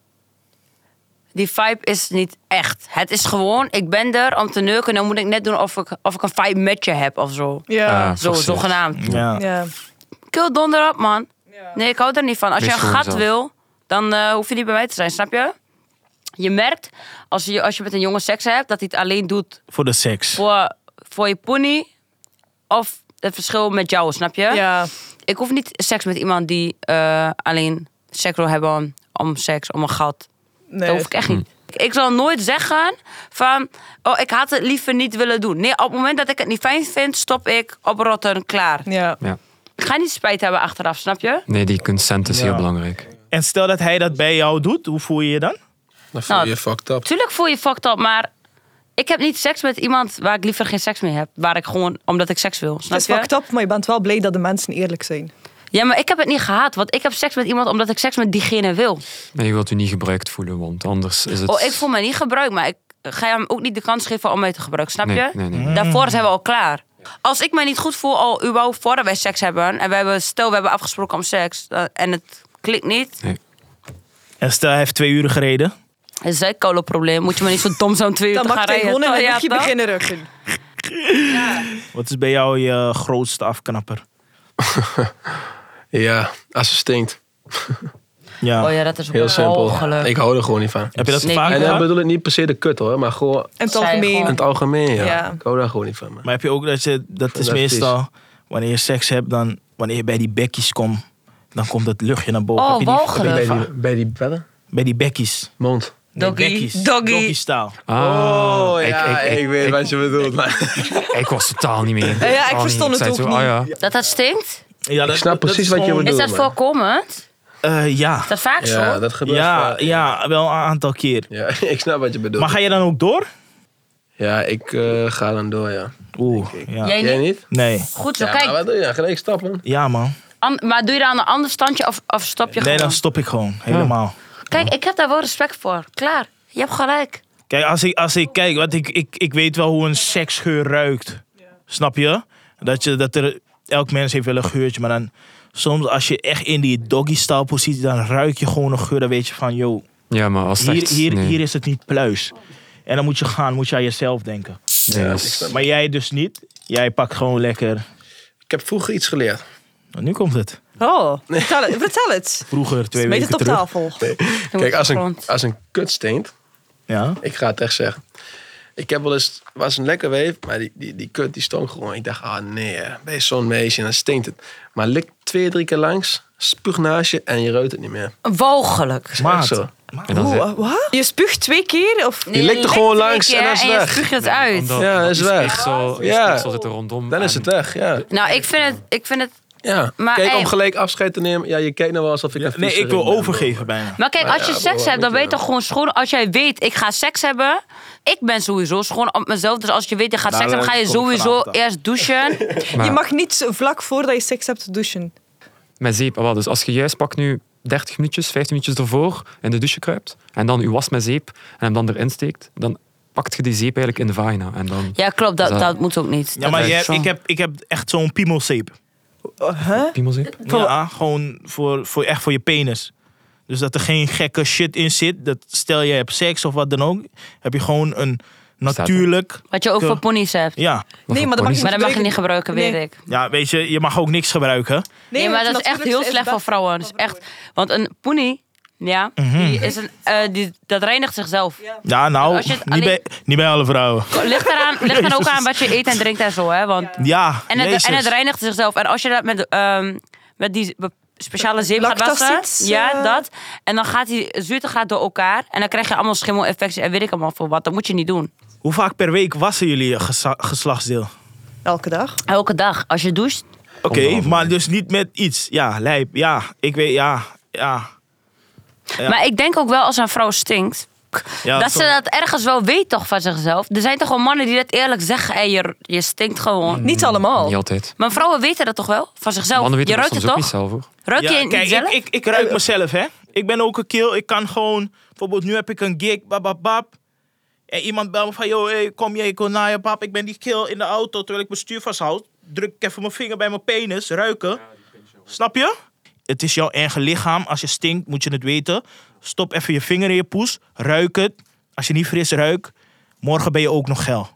Speaker 2: Die vibe is niet echt. Het is gewoon, ik ben er om te neuken... en dan moet ik net doen of ik, of ik een vibe met je heb of zo.
Speaker 1: ja.
Speaker 5: Ah.
Speaker 2: Zo,
Speaker 5: Forceerd.
Speaker 2: zogenaamd.
Speaker 3: Ja.
Speaker 1: ja.
Speaker 2: Kill donder op, man. Nee, ik hou er niet van. Als
Speaker 5: Wees
Speaker 2: je een
Speaker 5: gewoon
Speaker 2: gat
Speaker 5: zelf.
Speaker 2: wil, dan eh, hoef je niet bij mij te zijn, snap je? Je merkt, als je, als je met een jongen seks hebt... dat hij het alleen doet
Speaker 3: Voor de seks.
Speaker 2: voor, voor je poenie... of het verschil met jou, snap je?
Speaker 1: Ja.
Speaker 2: Ik hoef niet seks met iemand die eh, alleen seks wil hebben om, om seks, om een gat.
Speaker 1: Nee.
Speaker 2: Dat hoef ik echt niet. Ik zal nooit zeggen van, oh, ik had het liever niet willen doen. Nee, op het moment dat ik het niet fijn vind, stop ik, oprotten, klaar.
Speaker 1: Ja.
Speaker 5: Ja.
Speaker 2: Ik ga niet spijt hebben achteraf, snap je?
Speaker 5: Nee, die consent is
Speaker 3: Ja.
Speaker 5: heel belangrijk.
Speaker 3: En stel dat hij dat bij jou doet, hoe voel je je dan?
Speaker 4: Dan voel
Speaker 2: Nou,
Speaker 4: je je fucked up.
Speaker 2: Tuurlijk voel je fucked up, maar ik heb niet seks met iemand waar ik liever geen seks mee heb. Waar ik gewoon, omdat ik seks wil,
Speaker 1: Het
Speaker 2: snap
Speaker 1: is
Speaker 2: je?
Speaker 1: fucked up, maar je bent wel blij dat de mensen eerlijk zijn.
Speaker 2: Ja, maar ik heb het niet gehad. Want ik heb seks met iemand omdat ik seks met diegene wil.
Speaker 5: Nee, je wilt je niet gebruikt voelen, want anders is het...
Speaker 2: Oh, ik voel me niet gebruikt, maar ik ga hem ook niet de kans geven om mij te gebruiken. Snap
Speaker 5: Nee,
Speaker 2: je?
Speaker 5: nee, nee.
Speaker 2: Daarvoor zijn we al klaar. Als ik mij niet goed voel, al überhaupt voordat wij seks hebben... en we hebben, stel, we hebben afgesproken om seks... dan- en het klikt niet...
Speaker 3: En stel, hij heeft twee uur gereden.
Speaker 2: Dat is een kolo-probleem. Moet je maar niet zo dom zijn om twee uur
Speaker 1: Dan
Speaker 2: te
Speaker 1: mag
Speaker 2: gaan
Speaker 1: hij
Speaker 2: rijden.
Speaker 1: gewoon in
Speaker 2: Ja,
Speaker 1: een luchtje
Speaker 2: toch?
Speaker 1: beginnen rukken.
Speaker 3: Wat is bij jou je grootste afknapper?
Speaker 4: Ja, als ze stinkt.
Speaker 3: Ja.
Speaker 2: Oh ja, dat is ook
Speaker 4: Heel simpel.
Speaker 2: mogelijk.
Speaker 4: Ik hou er gewoon niet van.
Speaker 3: Heb je dat
Speaker 2: Nee,
Speaker 3: vaak
Speaker 2: niet
Speaker 4: En dan
Speaker 3: gehad?
Speaker 4: bedoel ik niet per se de kut hoor, maar gewoon
Speaker 1: In het
Speaker 2: Zij
Speaker 1: algemeen.
Speaker 2: gewoon.
Speaker 4: in het algemeen. Ja.
Speaker 1: Ja.
Speaker 4: Ik hou daar gewoon niet van. Man.
Speaker 3: Maar heb je ook dat je... Dat is
Speaker 4: dat
Speaker 3: meestal... Wanneer je seks hebt, dan... Wanneer je bij die bekkies komt... Dan komt het luchtje naar boven.
Speaker 2: Oh,
Speaker 3: heb je die,
Speaker 2: walgelijk.
Speaker 3: heb je
Speaker 4: Bij
Speaker 3: die-
Speaker 4: die, bij die verder?
Speaker 3: bij die bekkies.
Speaker 4: Mond.
Speaker 3: Nee,
Speaker 2: Doggy.
Speaker 3: bekkies.
Speaker 2: Doggy.
Speaker 3: Doggy style.
Speaker 5: Ah,
Speaker 4: Oh ja, ik, weet wat je bedoelt. Maar
Speaker 5: Ik was totaal niet mee.
Speaker 1: ja, ik
Speaker 5: Totaal
Speaker 1: verstond
Speaker 5: niet.
Speaker 1: het
Speaker 5: zei
Speaker 1: ook
Speaker 5: zo,
Speaker 1: niet.
Speaker 5: Ah, ja.
Speaker 2: Dat dat stinkt?
Speaker 3: Ja, dat,
Speaker 4: snap
Speaker 3: dat
Speaker 4: precies
Speaker 3: is
Speaker 4: wat je
Speaker 3: gewoon-
Speaker 4: bedoelt.
Speaker 2: Is dat
Speaker 4: man.
Speaker 2: voorkomend?
Speaker 3: Eh, ja.
Speaker 2: Is dat vaak
Speaker 4: ja,
Speaker 2: zo?
Speaker 4: dat gebeurt
Speaker 3: Ja,
Speaker 4: vaak.
Speaker 3: ja, wel een aantal keer.
Speaker 4: Ja, ik snap wat je bedoelt.
Speaker 3: Maar ga je dan ook door?
Speaker 4: Ja, ik eh, ga dan door, ja.
Speaker 3: Oeh, ja.
Speaker 2: Jij
Speaker 4: Jij
Speaker 2: niet?
Speaker 4: niet?
Speaker 3: Nee.
Speaker 2: Goed zo,
Speaker 4: Ja,
Speaker 2: kijk.
Speaker 4: maar wat doe je dan? Gelijk stappen.
Speaker 3: Ja, man.
Speaker 2: An- maar doe je dan een ander standje of, of stop je
Speaker 3: Nee,
Speaker 2: gewoon?
Speaker 3: dan stop ik gewoon. Helemaal.
Speaker 2: Kijk, ik heb daar wel respect voor. Klaar. Je hebt gelijk.
Speaker 3: Kijk, als ik, als ik kijk, want ik, ik, ik weet wel hoe een seksgeur ruikt. Snap je? Dat, je? dat er... Elk mens heeft wel een geurtje, maar dan... Soms als je echt in die doggy-style positie... dan ruik je gewoon een geur. Dan weet je van, yo,
Speaker 5: Ja, maar als het
Speaker 3: hier,
Speaker 5: echt...
Speaker 3: hier,
Speaker 5: nee.
Speaker 3: hier is het niet pluis. En dan moet je gaan, moet je aan jezelf denken.
Speaker 5: Nee,
Speaker 4: Ja,
Speaker 5: dat
Speaker 4: ik
Speaker 5: is-
Speaker 4: snap.
Speaker 3: Maar jij dus niet. Jij pakt gewoon lekker...
Speaker 4: Ik heb vroeger iets geleerd.
Speaker 3: Nou, nu komt het.
Speaker 1: Oh, vertel het. Vertel het.
Speaker 3: Vroeger, twee
Speaker 1: Smijt
Speaker 3: weken
Speaker 1: het op
Speaker 3: terug.
Speaker 1: tafel.
Speaker 2: Je
Speaker 4: Kijk,
Speaker 2: moet
Speaker 4: als
Speaker 2: op de
Speaker 4: een,
Speaker 2: grond.
Speaker 4: als een kut stinkt...
Speaker 3: Ja.
Speaker 4: Ik ga het echt zeggen. Ik heb wel eens... was een lekker weef, maar die, die, die kut die stonk gewoon. Ik dacht, ah nee, ben je zo'n meisje en dan stinkt het. Maar lik twee, drie keer langs, spuug naast je en je ruikt het niet meer.
Speaker 2: Walgelijk.
Speaker 4: Is
Speaker 3: Maat.
Speaker 4: echt zo.
Speaker 5: En dan zei-
Speaker 1: Oeh, wat? Je spuugt twee keer? Of...
Speaker 2: Nee,
Speaker 4: likt er
Speaker 2: likt
Speaker 4: gewoon
Speaker 2: twee
Speaker 4: langs
Speaker 2: keer
Speaker 4: en dan is het
Speaker 2: je
Speaker 4: weg.
Speaker 2: spuugt het uit.
Speaker 5: Omdat-
Speaker 4: Ja,
Speaker 5: omdat
Speaker 4: is
Speaker 5: die
Speaker 4: weg.
Speaker 5: speeksel- die
Speaker 4: Ja.
Speaker 5: speeksel zit er rondom.
Speaker 4: Dan is
Speaker 5: en-
Speaker 4: het weg, ja.
Speaker 2: Nou, ik vind het... Ik vind het
Speaker 4: ja.
Speaker 2: Maar,
Speaker 4: Kijk,
Speaker 2: ey,
Speaker 4: om gelijk afscheid te nemen. Ja, je kijkt nou wel alsof ik een
Speaker 3: Nee,
Speaker 4: vieze
Speaker 3: ik wil
Speaker 4: ring ben.
Speaker 3: overgeven bijna.
Speaker 2: maar kijk,
Speaker 4: Maar
Speaker 2: als je
Speaker 4: ja,
Speaker 2: seks
Speaker 4: wat
Speaker 2: hebt, dan
Speaker 4: moet
Speaker 2: weet
Speaker 4: je
Speaker 2: je toch gewoon schoon... Als jij weet, ik ga seks hebben... Ik ben sowieso schoon op mezelf. Dus als je weet, je gaat
Speaker 3: Nou,
Speaker 2: seks hebben, ga je
Speaker 3: dat komt
Speaker 2: sowieso
Speaker 3: vanavond dan.
Speaker 2: eerst douchen.
Speaker 5: Maar
Speaker 1: Je mag niet vlak voordat je seks hebt douchen.
Speaker 5: met zeep, ah, wel, dus als je juist pak nu dertig minuutjes, vijftien minuutjes ervoor in de douche kruipt en dan je was met zeep en hem dan erin steekt, dan pakt je die zeep eigenlijk in de vagina. En dan...
Speaker 2: Ja, klopt. Dat,
Speaker 5: Dat-
Speaker 2: dat moet ook niet.
Speaker 3: Ja,
Speaker 2: Dat
Speaker 3: maar
Speaker 2: is
Speaker 3: je,
Speaker 2: zo.
Speaker 3: ik, heb, ik heb echt zo'n piemelzeep.
Speaker 1: Uh, huh?
Speaker 5: Piemelzeep?
Speaker 3: Ja, gewoon voor, voor, echt voor je penis. Dus dat er geen gekke shit in zit. Dat stel je hebt seks of wat dan ook. Heb je gewoon een natuurlijk...
Speaker 2: Wat je ook voor ponies hebt.
Speaker 3: Ja,
Speaker 1: Nee, maar dat mag je
Speaker 2: Maar dat mag je niet
Speaker 1: gebruiken.
Speaker 2: gebruiken, weet
Speaker 1: Nee.
Speaker 2: ik.
Speaker 3: ja, weet je, je mag ook niks gebruiken.
Speaker 2: Nee, maar
Speaker 1: want
Speaker 2: dat is echt
Speaker 1: natuurlijk
Speaker 2: heel slecht voor
Speaker 1: best
Speaker 2: vrouwen. Dat is echt, want een pony, ja, die is een, eh, die, dat reinigt zichzelf.
Speaker 3: Ja, nou,
Speaker 2: Als je het
Speaker 3: niet,
Speaker 2: alleen-
Speaker 3: bij, niet bij alle vrouwen.
Speaker 2: Ligt eraan, ligt dan ook aan wat je eet en drinkt en zo, hè. Want,
Speaker 3: Ja,
Speaker 2: en, het,
Speaker 3: Jezus.
Speaker 2: en het reinigt zichzelf. En als je dat met, ehm, met die be- speciale zeep gaat wassen,
Speaker 1: Lactacid,
Speaker 2: ja,
Speaker 1: eh.
Speaker 2: dat. En dan gaat die zuurte gaat door elkaar. En dan krijg je allemaal schimmelinfecties en weet ik allemaal voor wat. Dat moet je niet doen.
Speaker 3: Hoe vaak per week wassen jullie je gesa- geslachtsdeel?
Speaker 1: Elke dag.
Speaker 2: Elke dag. Als je doucht.
Speaker 3: Oké,
Speaker 5: Anderhalve
Speaker 3: maar dus niet met iets. Ja, lijp. Ja, ik weet, ja, ja. Ja.
Speaker 2: Maar ik denk ook wel als een vrouw stinkt.
Speaker 3: ja
Speaker 2: dat ze
Speaker 3: soms-
Speaker 2: dat ergens wel weet toch van zichzelf. Er zijn toch wel mannen die dat eerlijk zeggen. Hey, je, je stinkt gewoon.
Speaker 1: Niet allemaal.
Speaker 5: Niet altijd.
Speaker 2: Maar vrouwen weten dat toch wel? Van zichzelf.
Speaker 5: Mannen weten
Speaker 2: je
Speaker 5: dat
Speaker 2: ruikt
Speaker 5: soms
Speaker 2: het
Speaker 5: ook
Speaker 2: toch?
Speaker 5: niet zelf, hoor.
Speaker 2: Ruik je
Speaker 3: Ja,
Speaker 2: het
Speaker 3: kijk,
Speaker 2: niet zelf?
Speaker 3: ik, ik, ik ruik mezelf, hè. Ik ben ook een kill. Ik kan gewoon... Bijvoorbeeld, nu heb ik een gig, bababab. En iemand belt me van, joh, hey, kom je, ik wil naar je, pap. Ik ben die kill in de auto, terwijl ik mijn stuur vasthoud. Druk ik even mijn vinger bij mijn penis, ruiken. Snap je? Het is jouw eigen lichaam. Als je stinkt, moet je het weten. Stop even je vinger in je poes. Ruik het. Als je niet fris ruikt, morgen ben je ook nog geil.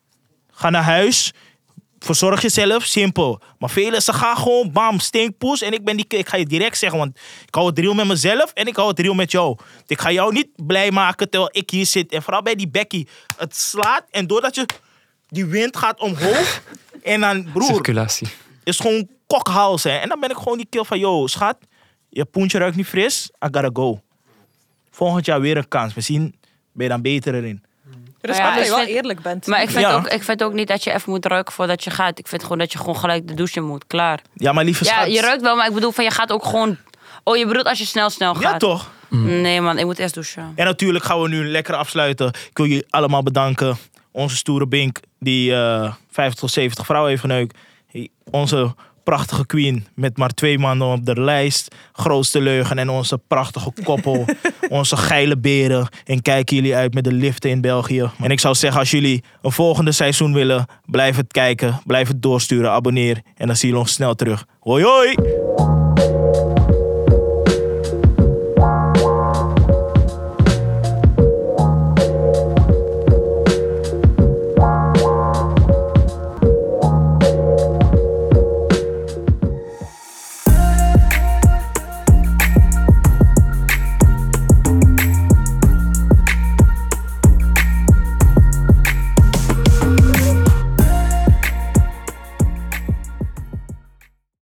Speaker 3: Ga naar huis. Verzorg jezelf, simpel. Maar velen, ze gaan gewoon, bam, stinkpoes. En ik ben die, ik ga je direct zeggen, want ik hou het real met mezelf en ik hou het real met jou. Ik ga jou niet blij maken terwijl ik hier zit. En vooral bij die Becky. Het slaat en doordat je, die wind gaat omhoog. En dan, broer,
Speaker 5: Circulatie.
Speaker 3: is gewoon kokhals, hè. En dan ben ik gewoon die kill van, yo, schat, je poentje ruikt niet fris, I gotta go. Volgend jaar weer een kans. Misschien ben je dan beter erin.
Speaker 1: Respect
Speaker 2: Ja,
Speaker 1: dat je
Speaker 2: ik
Speaker 1: wel
Speaker 2: vind-
Speaker 1: eerlijk bent.
Speaker 2: Maar ik vind,
Speaker 3: Ja.
Speaker 2: ook, ik vind ook niet dat je even moet ruiken voordat je gaat. Ik vind gewoon dat je gewoon gelijk de douche in moet. Klaar.
Speaker 3: Ja, maar lieve
Speaker 2: Ja,
Speaker 3: schat.
Speaker 2: je ruikt wel, maar ik bedoel van je gaat ook gewoon... Oh, je bedoelt als je snel snel gaat?
Speaker 3: Ja, toch?
Speaker 2: Nee man, ik moet eerst douchen.
Speaker 3: En natuurlijk gaan we nu lekker afsluiten. Ik wil jullie allemaal bedanken. Onze stoere Bink, die eh vijftig tot zeventig vrouwen heeft geneukt. Onze prachtige queen met maar twee mannen op de lijst. Grootste leugen en onze prachtige koppel. Onze geile beren. En kijken jullie uit met de liften in België. En ik zou zeggen, als jullie een volgende seizoen willen, blijf het kijken. Blijf het doorsturen, abonneer. En dan zie je ons snel terug. Hoi hoi!